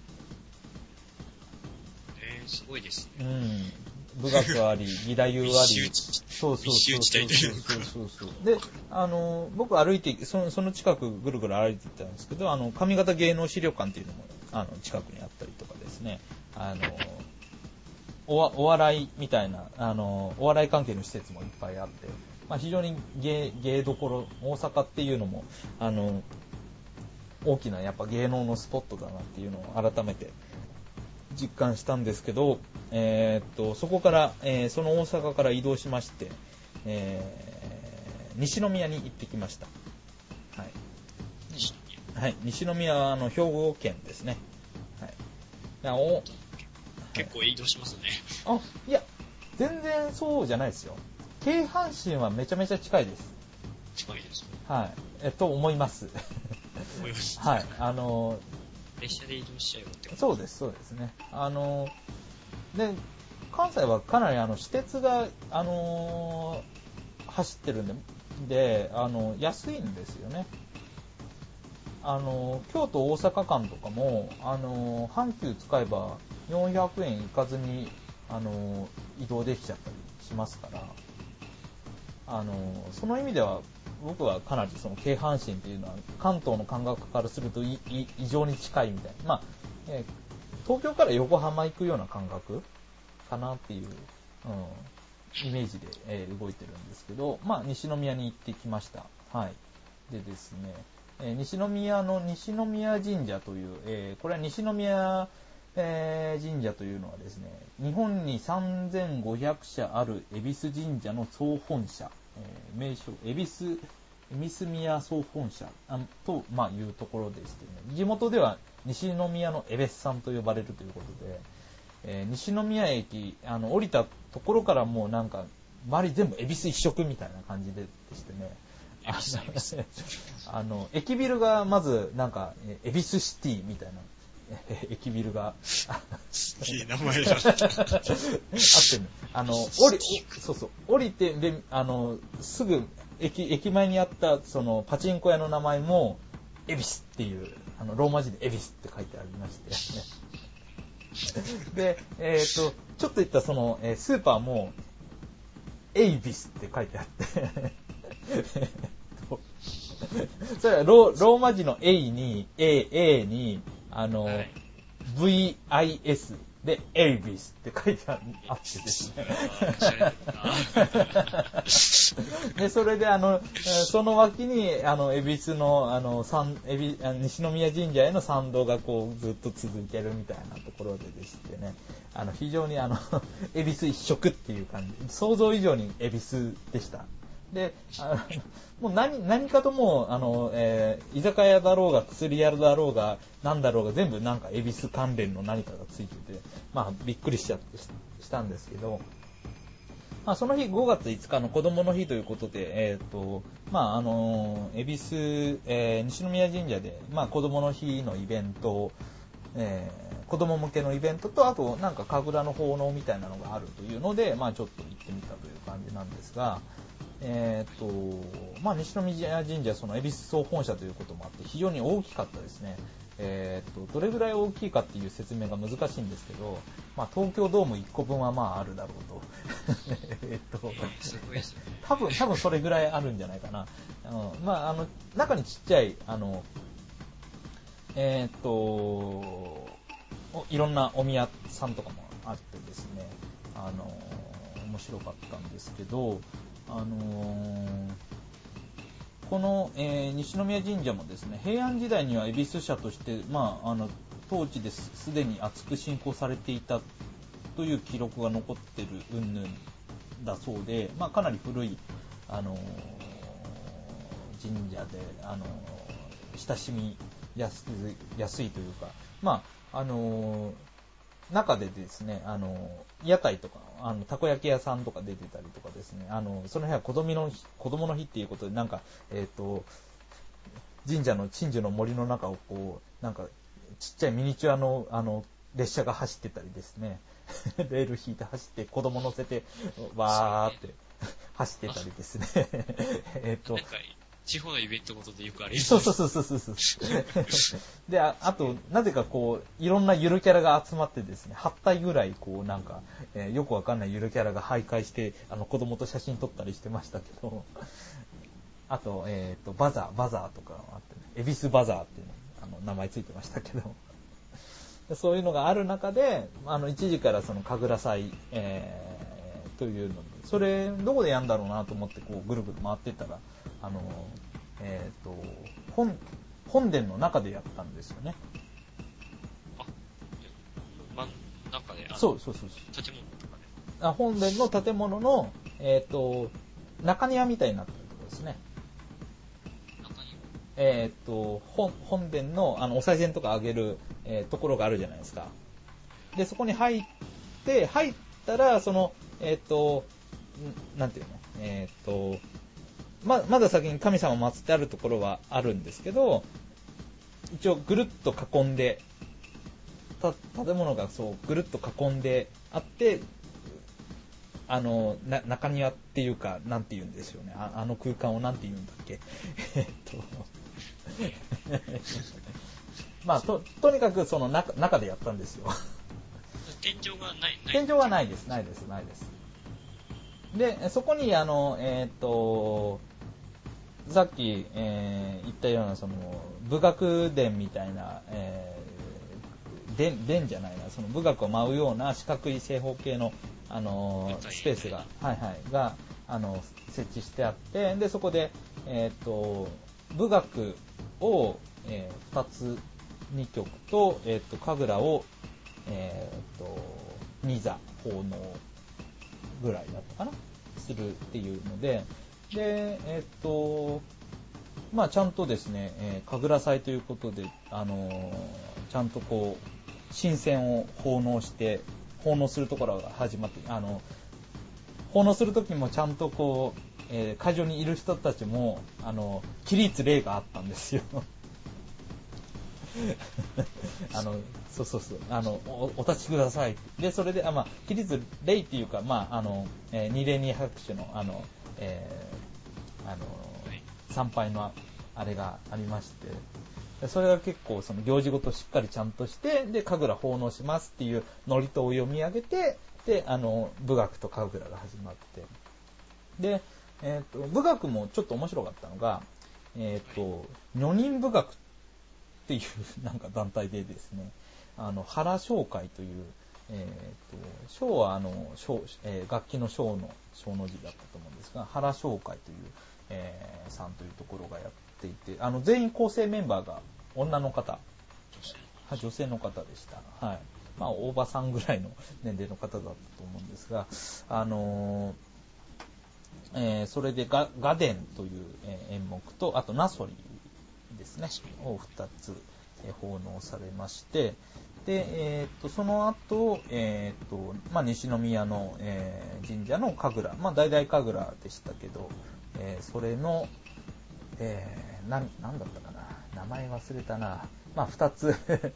すごいです
ね。うん。部学あり、義太夫あり。そう。で、僕歩いて、その近くぐるぐる歩いていたんですけど、上方芸能資料館っていうのも、近くにあったりとかですね、お笑いみたいな、お笑い関係の施設もいっぱいあって、まあ、非常に芸どころ、大阪っていうのも、大きなやっぱ芸能のスポットだなっていうのを改めて実感したんですけど、そこから、その大阪から移動しまして、西宮に行ってきました。はい。はい、西宮は兵庫県ですね。はい。
結構移動しますね。
いや、全然そうじゃないですよ。京阪神はめちゃめちゃ近いです。
近いですね。
はい。と思います。
思います。
はい。
列車で移動しちゃうよってこと。
そうですね。で、関西はかなり私鉄が、走ってるんで、安いんですよね。京都大阪間とかも、阪急使えば400円いかずに、移動できちゃったりしますから、その意味では僕はかなりその京阪神っていうのは関東の感覚からすると異常に近いみたいな、まあ東京から横浜行くような感覚かなっていう、イメージで、動いてるんですけど、まあ西宮に行ってきました。はい。でですね、西宮の西宮神社という、これは西宮、神社というのはですね、日本に3500社ある恵比寿神社の総本社、名称恵比寿宮総本社と、まあ、いうところでしてね、地元では西宮の恵比寿さんと呼ばれるということで、西宮駅降りたところからもうなんか周り全部恵比寿一色みたいな感じでしてね、駅ビルがまずなんか恵比寿シティみたいな駅ビルが
いい名前だあって
ね、降りてですぐ駅前にあったそのパチンコ屋の名前も恵比寿っていうローマ字で恵比寿って書いてありましてでちょっと行ったそのスーパーもエイビスって書いてあってそれはローマ字の A に A にVIS でエイビスって書いてあってですねでそれでその脇に恵比寿の西宮神社への参道がこうずっと続いてるみたいなところででしてね、非常に恵比寿一色っていう感じ、想像以上に恵比寿でした。で、もう何かとも居酒屋だろうが薬屋だろうが何だろうが全部なんか恵比寿関連の何かがついてて、まあびっくりしたんですけど、まあその日5月5日の子供の日ということで、まあ恵比寿、西宮神社でまあ子供の日のイベント、子供向けのイベントとあとなんか神楽の奉納みたいなのがあるというので、まあちょっと行ってみたという感じなんですが。まあ、西宮神社、その恵比寿総本社ということもあって、非常に大きかったですね。どれぐらい大きいかっていう説明が難しいんですけど、まあ、東京ドーム1個分はまああるだろうと。多分それぐらいあるんじゃないかな。まあ、中にちっちゃい、いろんなお宮さんとかもあってですね、面白かったんですけど、この、西宮神社もですね、平安時代には恵比寿社として、まあ、 当時ですでに厚く信仰されていたという記録が残ってる云々だそうで、まあ、かなり古い、神社で、親しみやすいというか、まあ、中でですね、屋台とか、たこ焼き屋さんとか出てたりとかですね、その辺は子供の日っていうことで、なんか、神社の鎮守の森の中をこう、なんか、ちっちゃいミニチュアの、列車が走ってたりですね、レール引いて走って子供乗せて、わーって走ってたりですね。
なんか、地方のイベントごとでよくあります。
そう。で、あと、なぜかこう、いろんなゆるキャラが集まってですね、8体ぐらい、こう、なんか、よくわかんないゆるキャラが徘徊して、子供と写真撮ったりしてましたけど、あと、バザーとかあって、ね、エビスバザーっていうの、名前ついてましたけど、そういうのがある中で、一時からその神楽祭、というので、それどこでやるんだろうなと思ってこうぐるぐる回ってたら、本殿の中でやったんですよね。
真ん中で、
そう。
建物とか
で。本殿の建物の、中庭みたいになってるところですね。本殿の、お賽銭とかあげる、ところがあるじゃないですか。で、そこに入ったら、その、なんていうの、まだ先に神様祀ってあるところはあるんですけど、一応ぐるっと囲んで、建物がそうぐるっと囲んであって、中庭っていうか、なんて言うんですよね。空間をなんて言うんだっけ。まあ、とにかくその中でやったんですよ。
天井がない。
天井はないです。で、そこにさっき、言ったようなその武学殿みたいな、殿じゃないな、その武学を舞うような四角い正方形の、スペースが、が設置してあって、でそこで、武学を、2つ2曲と、神楽を、2座奉納ぐらいだったかなするっていうので、まあちゃんとですね、神楽祭ということで、ちゃんとこう神仙を奉納するところが始まって、奉納するときもちゃんとこう、会場にいる人たちも起立礼があったんですよ。そうお立ちください。でそれでまあ起立礼っていうか、まあ二礼二拍手の参拝のあれがありまして、それが結構その行事ごとしっかりちゃんとして、で神楽奉納しますっていう祝詞を読み上げて、で武学と神楽が始まって、で武学もちょっと面白かったのが、女人武学っていうなんか団体でですね、原商会という、商は楽器の商の字だったと思うんですが、原商会という、さんというところがやっていて、全員構成メンバーが女の方、女性の方でした。はい。まあ大場さんぐらいの年齢の方だったと思うんですが、それでガデンという演目と、あとナソリですね、を2つ奉納されまして、で、その後、まあ、西宮の、神社の神楽、まあ、大々神楽でしたけど、それの、なんだったかな、名前忘れたな、まあ、2つ、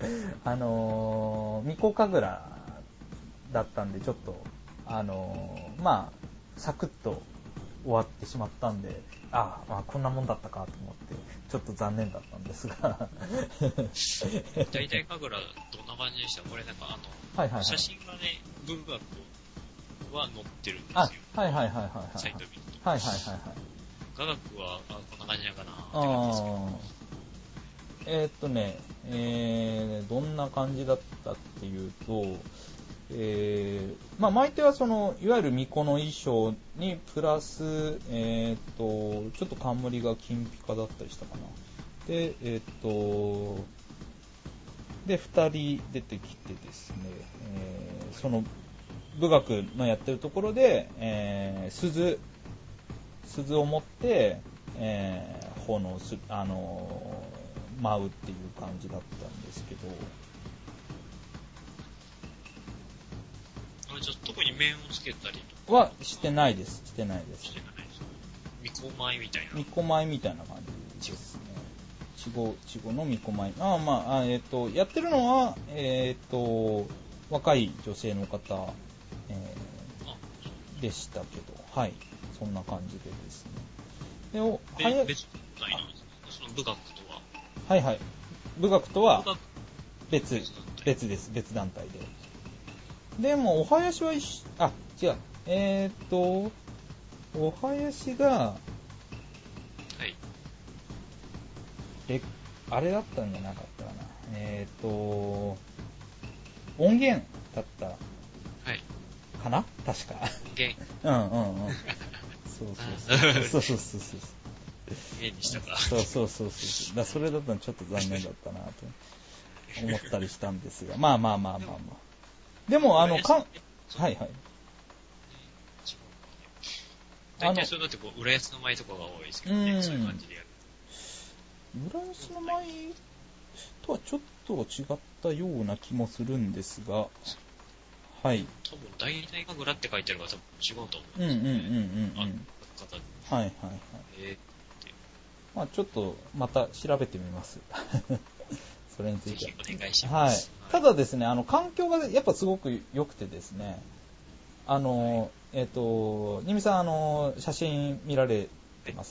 巫女神楽だったんで、ちょっと、まあ、サクッと終わってしまったんで、まあ、こんなもんだったかと思って、ちょっと残念だったんですが。
大体神楽どんな感じでした？これなんか写真がね、文学は載ってるんですよ。サイト見ると。雅楽はこんな感じなのかなって感じですけど。
どんな感じだったっていうと、まあ、毎手はそのいわゆる巫女の衣装にプラス、ちょっと冠が金ピカだったりしたかな。で、 で、2人出てきてですね、その武学のやってるところで、鈴を持って、炎す舞うっていう感じだったんですけど、
じゃあ特に面をつけたりと
かはしてないです。してないです。
巫女舞みたいな。
巫女舞みたいな感じですね。稚語の巫女舞。やってるのは、若い女性の方、でしたけど、はい。そんな感じでですね。
別団体なんですか？その武学とは。
はいはい。武学とは別です。別団体で。でも、お囃子は違う。お囃子が、はい。あれだったんじゃなかったかな。音源だった。はい。かな確か。
音源。
うん。そう。
家にしたか。
そう。それだったらちょっと残念だったなと思ったりしたんですが。まあ。でも、はい。
大体そういうのって浦安の舞とかが多いですけどね、そういう感じでやる。
浦安の舞とはちょっと違ったような気もするんですが、はい。
多分、大体神楽って書いてあるから多分違うと思うんですよね。
はい。まあちょっとまた調べてみます。それについて。
ぜひお願いします。
はい。ただですね、環境がやっぱすごく良くてですね、新見さん、写真見られてます？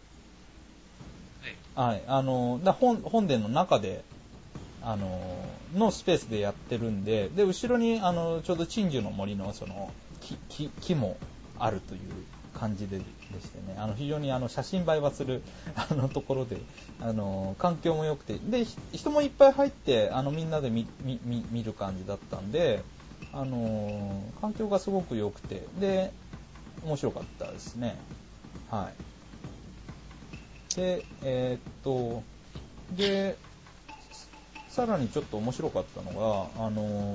はい。本殿の中で、のスペースでやってるんで、で、後ろに、ちょうど鎮守の森の、木もあるという感じでしてね、非常に写真映えはする、ところで、環境も良くて、で、人もいっぱい入って、みんなで見る感じだったんで、環境がすごく良くて、で、面白かったですね。はい。で、さらにちょっと面白かったのが、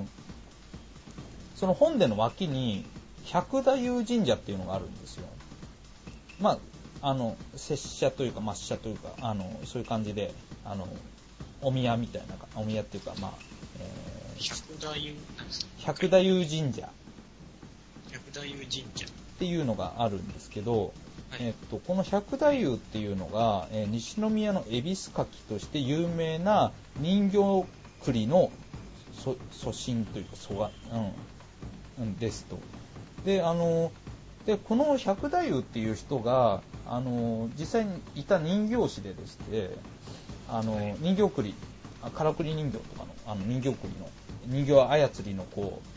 その本殿の脇に、百太夫神社っていうのがあるんですよ。まあ、拙者というか、末社というか、そういう感じで、お宮みたいな、お宮っていうか、
百太夫
神社。
百太夫神社。
っていうのがあるんですけど、はい、この百太夫っていうのが、西宮の恵比寿柿として有名な人形栗の祖神というかですと。で、この百太夫っていう人が、実際にいた人形師でして、人形栗、からくり人形とかの、人形栗の、人形操りの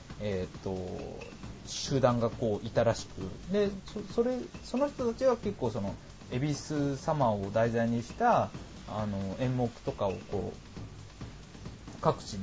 集団がいたらしく、で、その人たちは結構恵比寿様を題材にした、演目とかを各地に、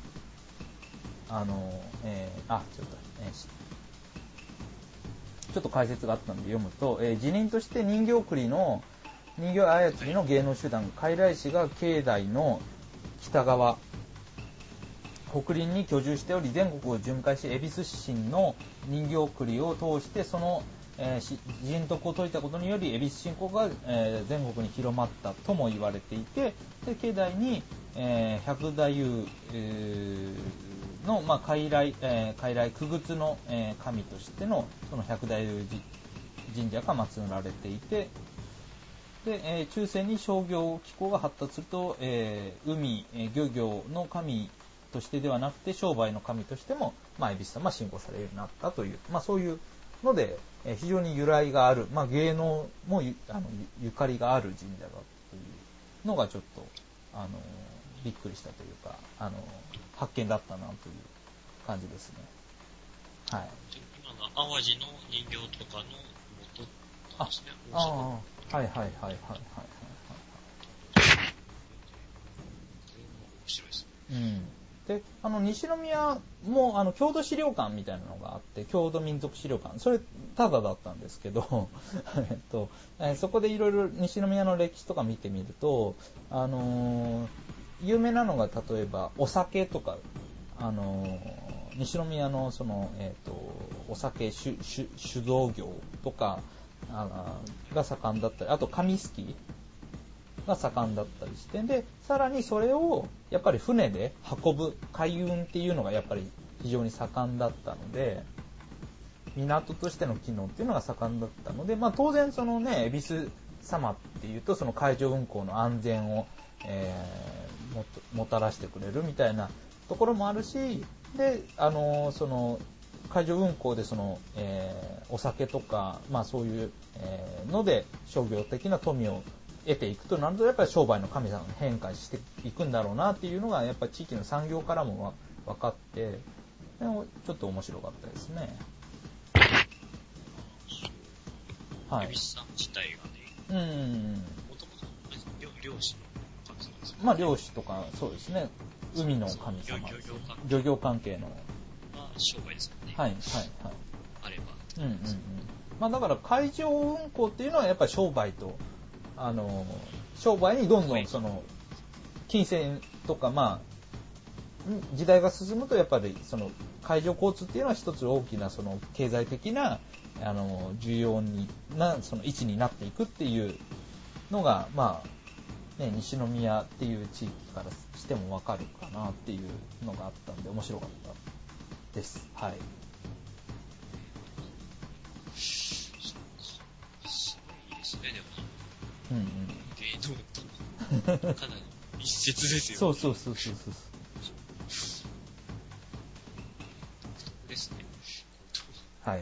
ちょっと解説があったので読むと、辞任として人形操りの芸能集団、傀儡師が境内の北側、北林に居住しており、全国を巡回し、恵比寿市の人形送りを通して、その、人徳を説いたことにより、恵比寿信仰が、全国に広まったとも言われていて、で境内に、百太夫、の、傀儡、区仏の、神としての、その百太夫神社が祀られていて、で、中世に商業機構が発達すると、海、漁業の神としてではなくて商売の神としても、恵比寿様は信仰されるようになったという、そういうので、非常に由来がある、芸能もゆかりがある神社だというのがちょっとびっくりしたというか発見だったなという感じですね。はい。
今の淡路の人形とかの元なんですね。
はい。面
白いです。
で、西宮も、郷土資料館みたいなのがあって、郷土民族資料館、それ、ただだったんですけど、そこでいろいろ西宮の歴史とか見てみると、 有名なのが例えばお酒とか、西宮のその、お酒酒造業とかが盛んだったり、あと紙すきが盛んだったりして、でさらにそれをやっぱり船で運ぶ海運っていうのがやっぱり非常に盛んだったので、港としての機能っていうのが盛んだったので、まあ当然そのね、恵比寿様っていうとその海上運航の安全を、もたらしてくれるみたいなところもあるし、でその海上運航でその、お酒とか、まあそういう、ので商業的な富を得ていくとなると、やっぱり商売の神様に変化していくんだろうなっていうのがやっぱり地域の産業からも分かって、でもちょっと面白かったですね。
はい。恵比寿さん自体がね、もともと漁師の神様ですよね。
まあ漁師とかそうですね、海の神様、漁業関係の、
まあ商売ですもんね。
はいはいはい。
あれば。
まあだから海上運航っていうのはやっぱり商売と商売にどんどんその金銭とか、まあ時代が進むとやっぱりその海上交通っていうのは一つ大きなその経済的な重要なその位置になっていくっていうのが、まあね、西宮っていう地域からしてもわかるかなっていうのがあったんで面白かったです。はい。
すごいですね、でも。芸能とかなり密接ですよね。
そう。
ですね。
はい。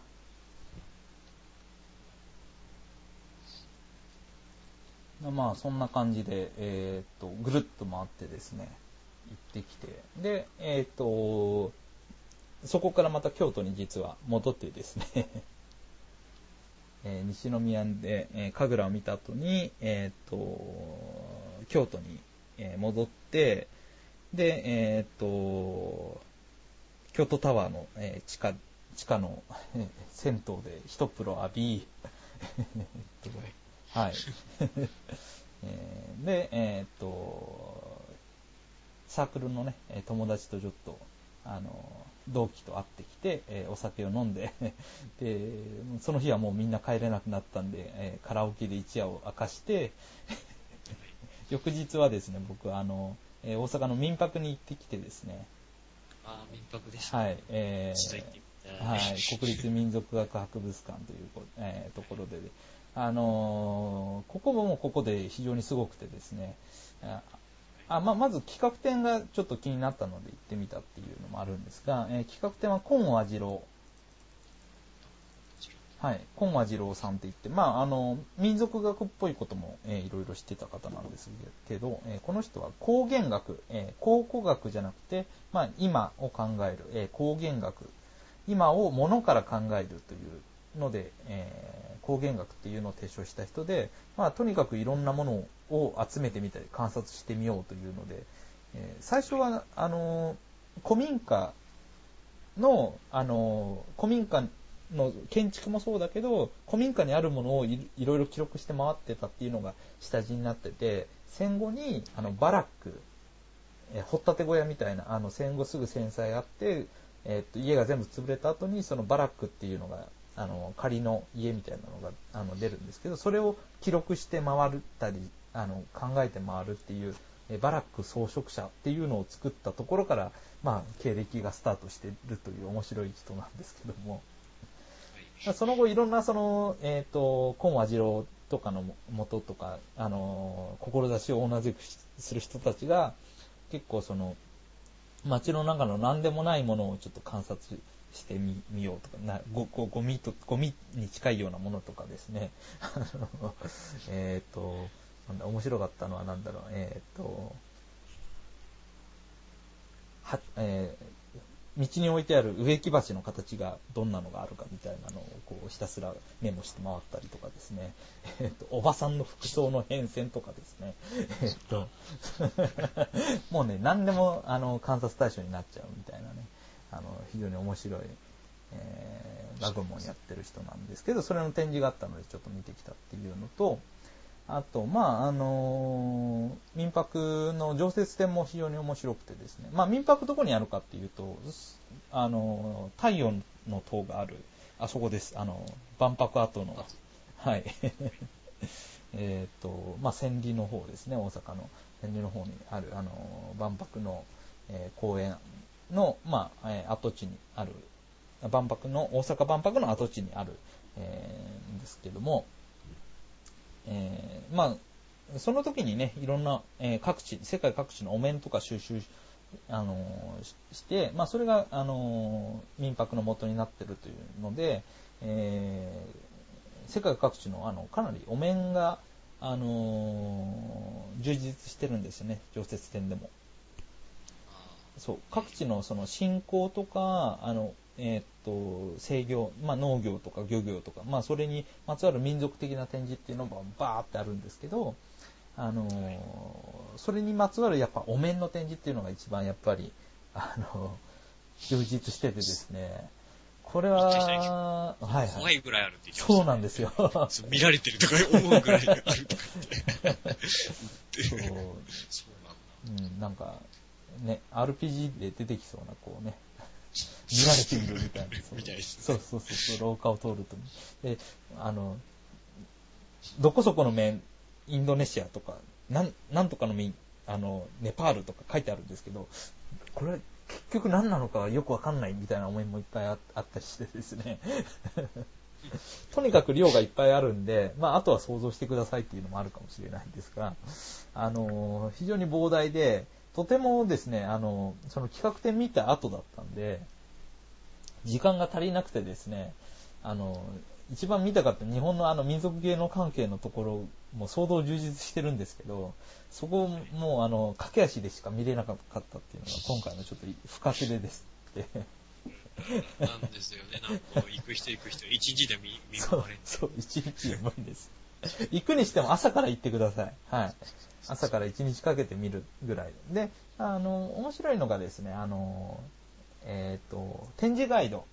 まあそんな感じで、ぐるっと回ってですね、行ってきて、で、そこからまた京都に実は戻ってですね、西宮で、神楽を見た後に、京都に、戻って、で、京都タワーの、地下の、銭湯で一風呂浴び、はい。で、サークルのね、友達とちょっと、同期と会ってきて、お酒を飲んで、で、その日はもうみんな帰れなくなったんで、カラオケで一夜を明かして、翌日はですね、僕は大阪の民泊に行ってきてですね。
ああ、民泊です
ね。はい。はい、国立民族学博物館という、ところで、ここもここで非常にすごくてですね、まず企画展がちょっと気になったので行ってみたっていうのもあるんですが、企画展は今和次郎、はい、今和次郎さんって言って、民族学っぽいことも、いろいろ知ってた方なんですけど、この人は考言学、考古学じゃなくて、今を考える、考言学、今を物から考えるというので、考言学っていうのを提唱した人で、とにかくいろんなものを集めてみたり観察してみようというので、最初は古民家の建築もそうだけど、古民家にあるものをいろいろ記録して回ってたっていうのが下地になってて、戦後にバラック、掘ったて小屋みたいな戦後すぐ戦災あって、家が全部潰れた後にそのバラックっていうのが仮の家みたいなのが出るんですけど、それを記録して回ったり考えて回るっていうバラック装飾者っていうのを作ったところから、経歴がスタートしているという面白い人なんですけども、その後いろんなその、今和次郎とかの元とか志を同じくする人たちが結構その街の中の何でもないものをちょっと観察してみようとか、ゴミに近いようなものとかですね。面白かったのはなんだろう、道に置いてある植木鉢の形がどんなのがあるかみたいなのをこうひたすらメモして回ったりとかですね。おばさんの服装の変遷とかですね。もうね、何でも観察対象になっちゃうみたいなね。非常に面白い、学問やってる人なんですけど、それの展示があったのでちょっと見てきたっていうのと、 あと、民泊の常設展も非常に面白くてですね。民泊どこにあるかっていうと、太陽の塔がある、あそこです。万博跡の、はい。千里の方ですね、大阪の千里の方にある、万博の、公園の、跡地にある、大阪万博の跡地にある、んですけども、その時にね、いろんな、世界各地のお面とか収集して、それが、民泊の元になってるというので、世界各地の、かなりお面が、充実してるんですよね、常設展でも。そう、各地のその信仰とか、制御、農業とか漁業とか、それにまつわる民族的な展示っていうのがバーってあるんですけど、それにまつわるやっぱお面の展示っていうのが一番やっぱり、充実しててですね、これは、はい、
怖いぐらいあるって言ってました、ね。
そうなんですよ。
見られてるとか思うぐらいあるとか言って。
そうなんだ。なんか、ね、RPG で出てきそうな、こうね、見られているみたいな。
みたいですね。
そう、廊下を通ると。で、どこそこの面、インドネシアとか、なんとかの面、ネパールとか書いてあるんですけど、これ、結局何なのかよくわかんないみたいなお面もいっぱいあったりしてですね。とにかく量がいっぱいあるんで、あとは想像してくださいっていうのもあるかもしれないんですが、非常に膨大で、とてもですね、その企画展見た後だったんで、時間が足りなくてですね、一番見たかった日本の民族芸能関係のところも相当充実してるんですけど、そこも駆け足でしか見れなかったっていうのが今回のちょっと不覚でですって。
なんですよね、なんか行く人一日で見終われる。
そう、一日で無理です。行くにしても朝から行ってください。はい。朝から一日かけて見るぐらい。で、面白いのがですね、展示ガイド。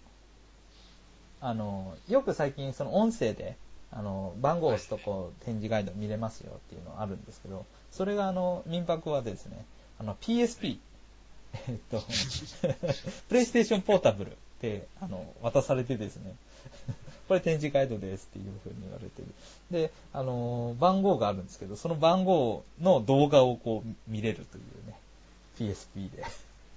よく最近その音声で、番号を押すとこう展示ガイド見れますよっていうのがあるんですけど、それが民泊はですね、PSP、プレイステーションポータブルって渡されてですね、これ展示ガイドですっていうふうに言われてる。で、番号があるんですけど、その番号の動画をこう見れるというね、PSP で。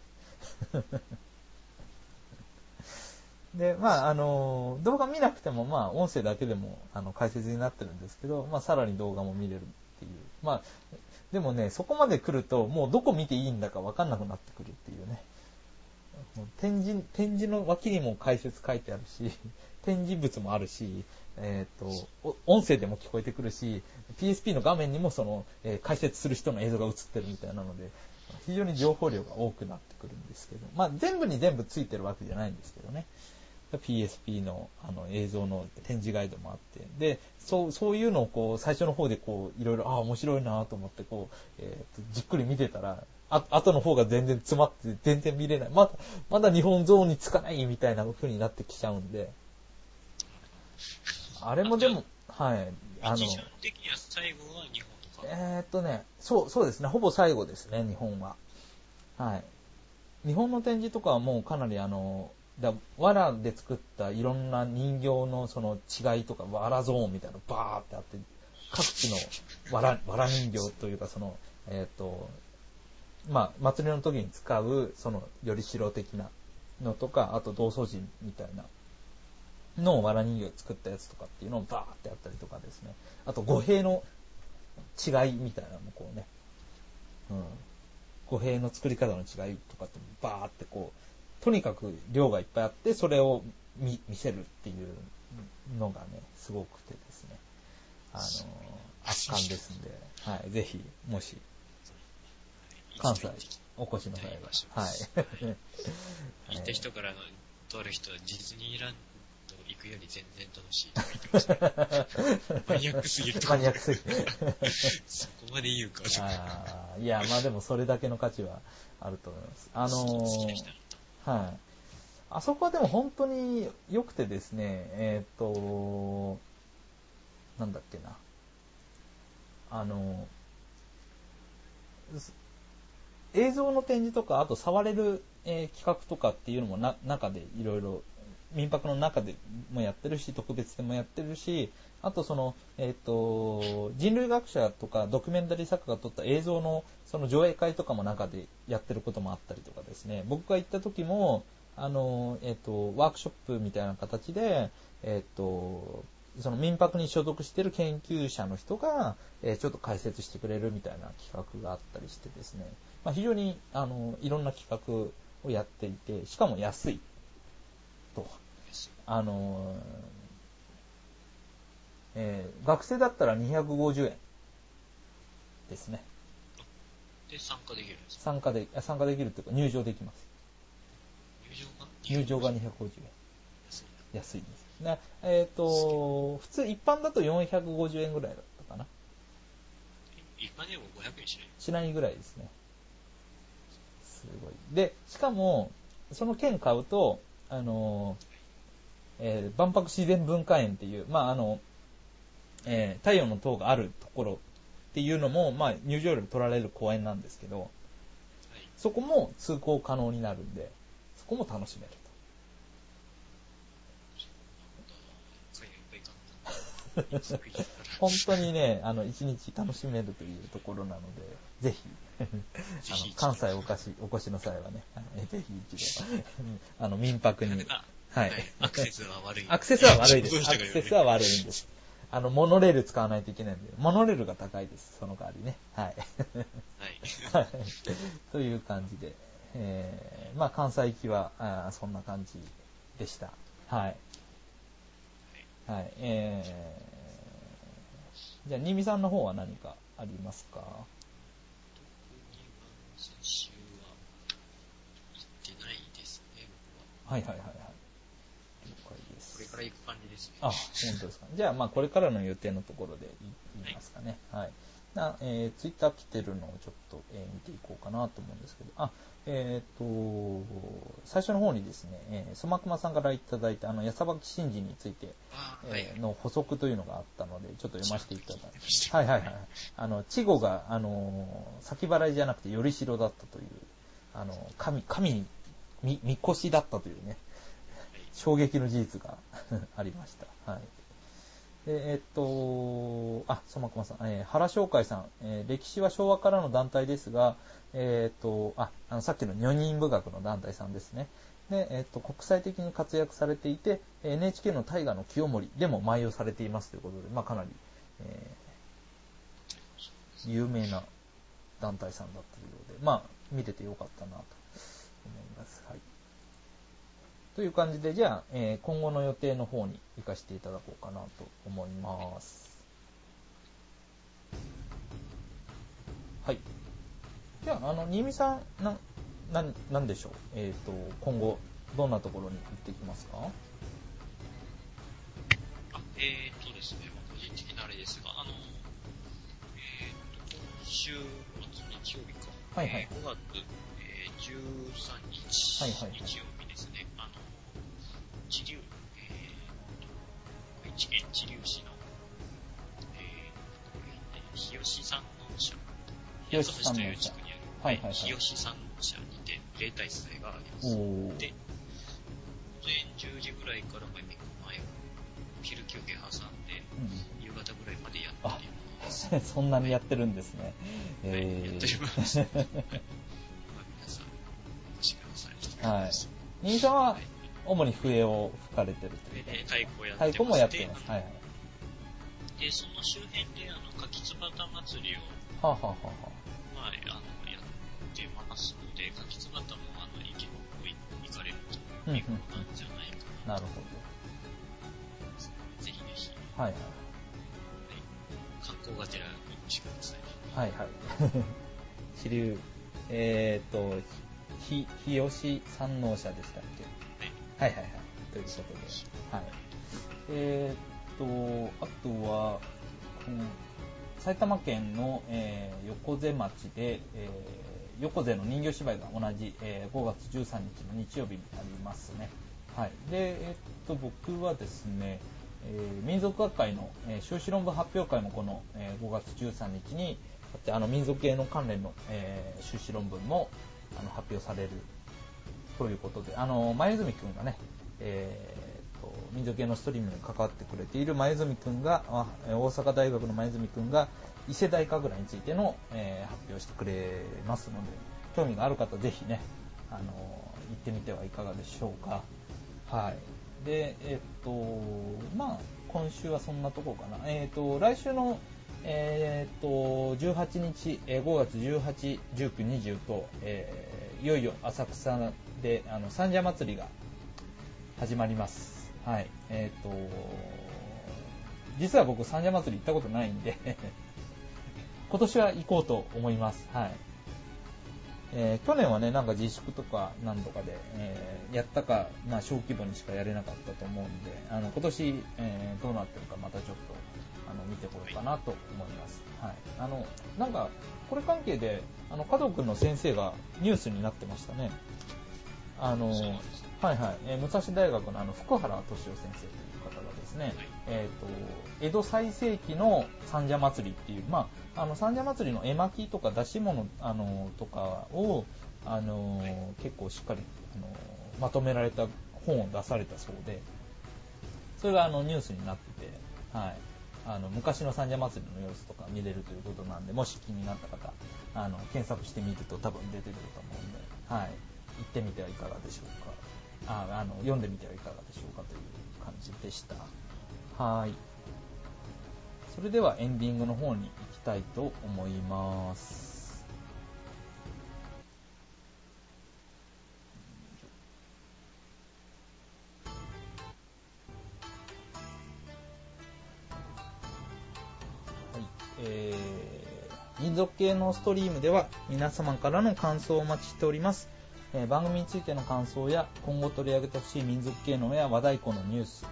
で、動画見なくても、音声だけでも、解説になってるんですけど、さらに動画も見れるっていう。でもね、そこまで来ると、もうどこ見ていいんだか分かんなくなってくるっていうね。展示の脇にも解説書いてあるし、展示物もあるし、音声でも聞こえてくるし、PSP の画面にもその、解説する人の映像が映ってるみたいなので、非常に情報量が多くなってくるんですけど、全部に全部ついてるわけじゃないんですけどね。PSP の映像の展示ガイドもあって、で、そういうのをこう最初の方でこういろいろ面白いなと思ってこう、じっくり見てたら、後の方が全然詰まって全然見れない。まだ日本ゾーンにつかないみたいな風になってきちゃうんで、あれもでも、はい。
時間的には最後は日本とか
そうですね。ほぼ最後ですね、日本は。はい。日本の展示とかはもうかなり藁で作ったいろんな人形のその違いとか、藁ゾーンみたいなのバーってあって、各地の藁人形というか、その、祭りの時に使う、その、より白的なのとか、あと道祖神みたいなの藁人形を作ったやつとかっていうのをバーってあったりとかですね。あと語弊の違いみたいなのもこうね、語弊の作り方の違いとかってバーってこう、とにかく量がいっぱいあって、それを見せるっていうのがね、すごくてですね、圧巻ですんで、はい、ぜひ、もし、関西お越しの際は、はい。
行った人から取る人はディズニーランド行くより全然楽しいとか言ってました。マニアックすぎるとか。
マニアックすぎる。
そこまで言うかとか。
いや、でもそれだけの価値はあると思います。
好きな人
はい。あそこはでも本当に良くてですね、なんだっけな。 映像の展示とか、あと触れる、企画とかっていうのも中でいろいろ、民泊の中でもやってるし、特別でもやってるし、あと人類学者とかドキュメンタリー作家が撮った映像のその上映会とかも中でやってることもあったりとかですね、僕が行った時も、ワークショップみたいな形で、その民泊に所属している研究者の人が、ちょっと解説してくれるみたいな企画があったりしてですね、非常にいろんな企画をやっていて、しかも安いと。学生だったら250円ですね。
で、参加できるんですか？
参加できるというか入場できます。入場が250円。安いです。ね、普通一般だと450円ぐらいだったかな。
一般でも500円
しないぐらいですね。すごい。で、しかも、その券買うと、万博自然文化園っていう、太陽の塔があるところっていうのも、入場料取られる公園なんですけど、はい、そこも通行可能になるんで、そこも楽しめると。本当にね、一日楽しめるというところなので、ぜひ、関西お越しの際はね、ぜひ一度、民泊に。はい。
アクセスは悪い。
アクセスは悪いです。アクセスは悪いんです。モノレール使わないといけないんで、モノレールが高いです。その代わりね。はい。はい。という感じで、関西行きはそんな感じでした。はい。はい。じゃあ、新見さんの方は何かありますか？
先週は行ってないですね、僕
は。はいはいはいはい。
了解です。これから行く感じですね。
あ、本当ですか。じゃあ、これからの予定のところで言いますかね。はい。ツイッター来てるのをちょっと、見ていこうかなと思うんですけど、最初の方にですね、そまくまさんからいただいたやさばき神事について、の補足というのがあったので、ちょっと読ませていただいて。はいはいはい。稚語が、先払いじゃなくてよりしろだったという、神に、みこしだったというね、衝撃の事実がありました。はい。そまくまさん、原商会さん、歴史は昭和からの団体ですが、さっきの女人部学の団体さんですね。で、国際的に活躍されていて、NHK の大河の清盛でも舞をされていますということで、かなり、有名な団体さんだったようで、見れてよかったなと思います。はい。という感じで、じゃあ、今後の予定の方に行かせていただこうかなと思います。はい。じゃあ、新見さん、なんでしょう。今後、どんなところに行ってきますか？
ですね、個人的なあれですが、今週末日曜日か。はいはい。5月、13日、はいはいはい、日曜日ですね。愛知県知立市の、日吉山王社。
日吉山王社。
という地区にある、日吉山王社にて例大祭があります。で、午前10時ぐらいから昼休憩挟んで、夕方ぐらいまでやっています。
そんなにやってるんですね。
やっております。皆さん、お越しください。はい。
新見さんは、主に笛を吹かれてるというか。
太鼓をやってます。
太鼓もやってます。はいはい。
で、その周辺で、柿つばた祭りを、やってますので、柿つばたも、行かれるということなんじゃないかな。
なるほ
ど。ぜひぜひ。
はいはい。
観光がてらお越しください。
はいはい。支流、日吉山王社でしたっけ？はいはいはい。ということで。はい。あとは、埼玉県の、横瀬町で、横瀬の人形芝居が同じ、5月13日の日曜日にありますね。はい。で、僕はですね、 民族学会の、修士論文発表会もこの、5月13日にあって、民族系の関連の、修士論文も発表されるということで、前泉くんがね、民族系のストリームに関わってくれている前泉くんが、大阪大学の前泉くんが異世代神楽についての、発表してくれますので、興味がある方ぜひね、行ってみてはいかがでしょうか。はい。で、まあ今週はそんなとこかな。来週の18日、5月18、19、20と、いよいよ浅草で三社祭りが始まります。はい。実は僕三社祭り行ったことないんで今年は行こうと思います。はい。去年はね、なんか自粛とか何とかで、やったか、まあ小規模にしかやれなかったと思うんで、今年、どうなってるかまたちょっと見てこようかなと思います。はい。なんかこれ関係で加藤君の先生がニュースになってましたね。はいはい、武蔵大学の福原敏夫先生という方がですね、江戸最盛期の三社祭りっていう、まあ三社祭りの絵巻とか出し物とかを結構しっかりまとめられた本を出されたそうで、それがニュースになってて、はい。昔の三社祭りの様子とか見れるということなんで、もし気になった方検索してみると多分出てくると思うんで、はい、行ってみてはいかがでしょうか。読んでみてはいかがでしょうかという感じでした。はい。それではエンディングの方に行きたいと思います。民族系のストリームでは皆様からの感想をお待ちしております。番組についての感想や今後取り上げてほしい民族系のや和太鼓のニュース、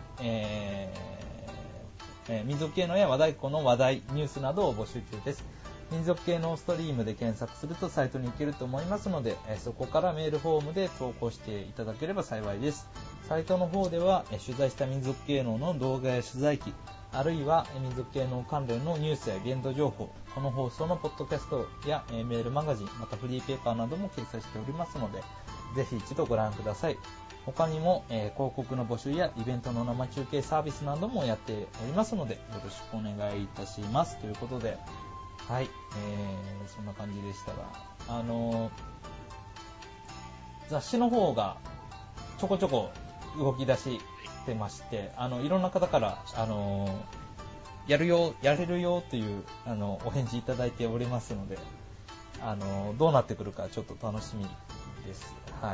民族系のや和太鼓の話題、ニュースなどを募集中です。民族系のストリームで検索するとサイトに行けると思いますので、そこからメールフォームで投稿していただければ幸いです。サイトの方では取材した民族系能の動画や取材記、あるいは民族系能関連のニュースや限度情報、この放送のポッドキャストやメールマガジン、またフリーペーパーなども掲載しておりますので、ぜひ一度ご覧ください。他にも、広告の募集やイベントの生中継サービスなどもやっておりますので、よろしくお願いいたします。ということで、はい、そんな感じでしたが、雑誌の方がちょこちょこ動き出してまして、いろんな方から、やれるよというお返事いただいておりますので、どうなってくるかちょっと楽しみです。はい。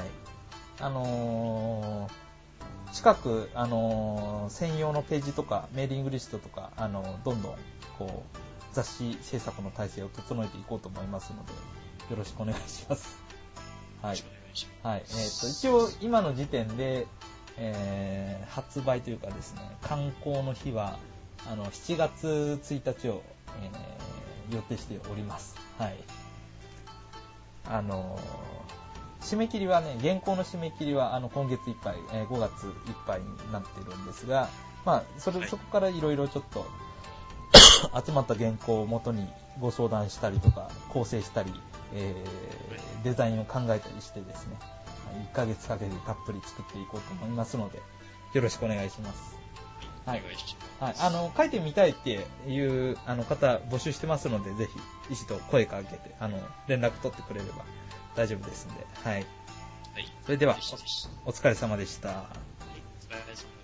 近く、専用のページとかメーリングリストとかどんどんこう雑誌制作の体制を整えていこうと思いますので、よろしくお願いします。はい。はい。一応今の時点で、発売というかですね、刊行の日は7月1日を、予定しております。はい。締め切りはね、原稿の締め切りは今月いっぱい、5月いっぱいになっているんですが、まあそこからいろいろちょっと集まった原稿を元にご相談したりとか構成したり、デザインを考えたりしてですね、1ヶ月かけてたっぷり作っていこうと思いますので、よろしくお願いします。はい。はい。書いてみたいっていう方募集してますので、ぜひ一度声かけて連絡取ってくれれば大丈夫ですので、はい。はい。それではお疲れ様でした。はい、お疲れ様でした。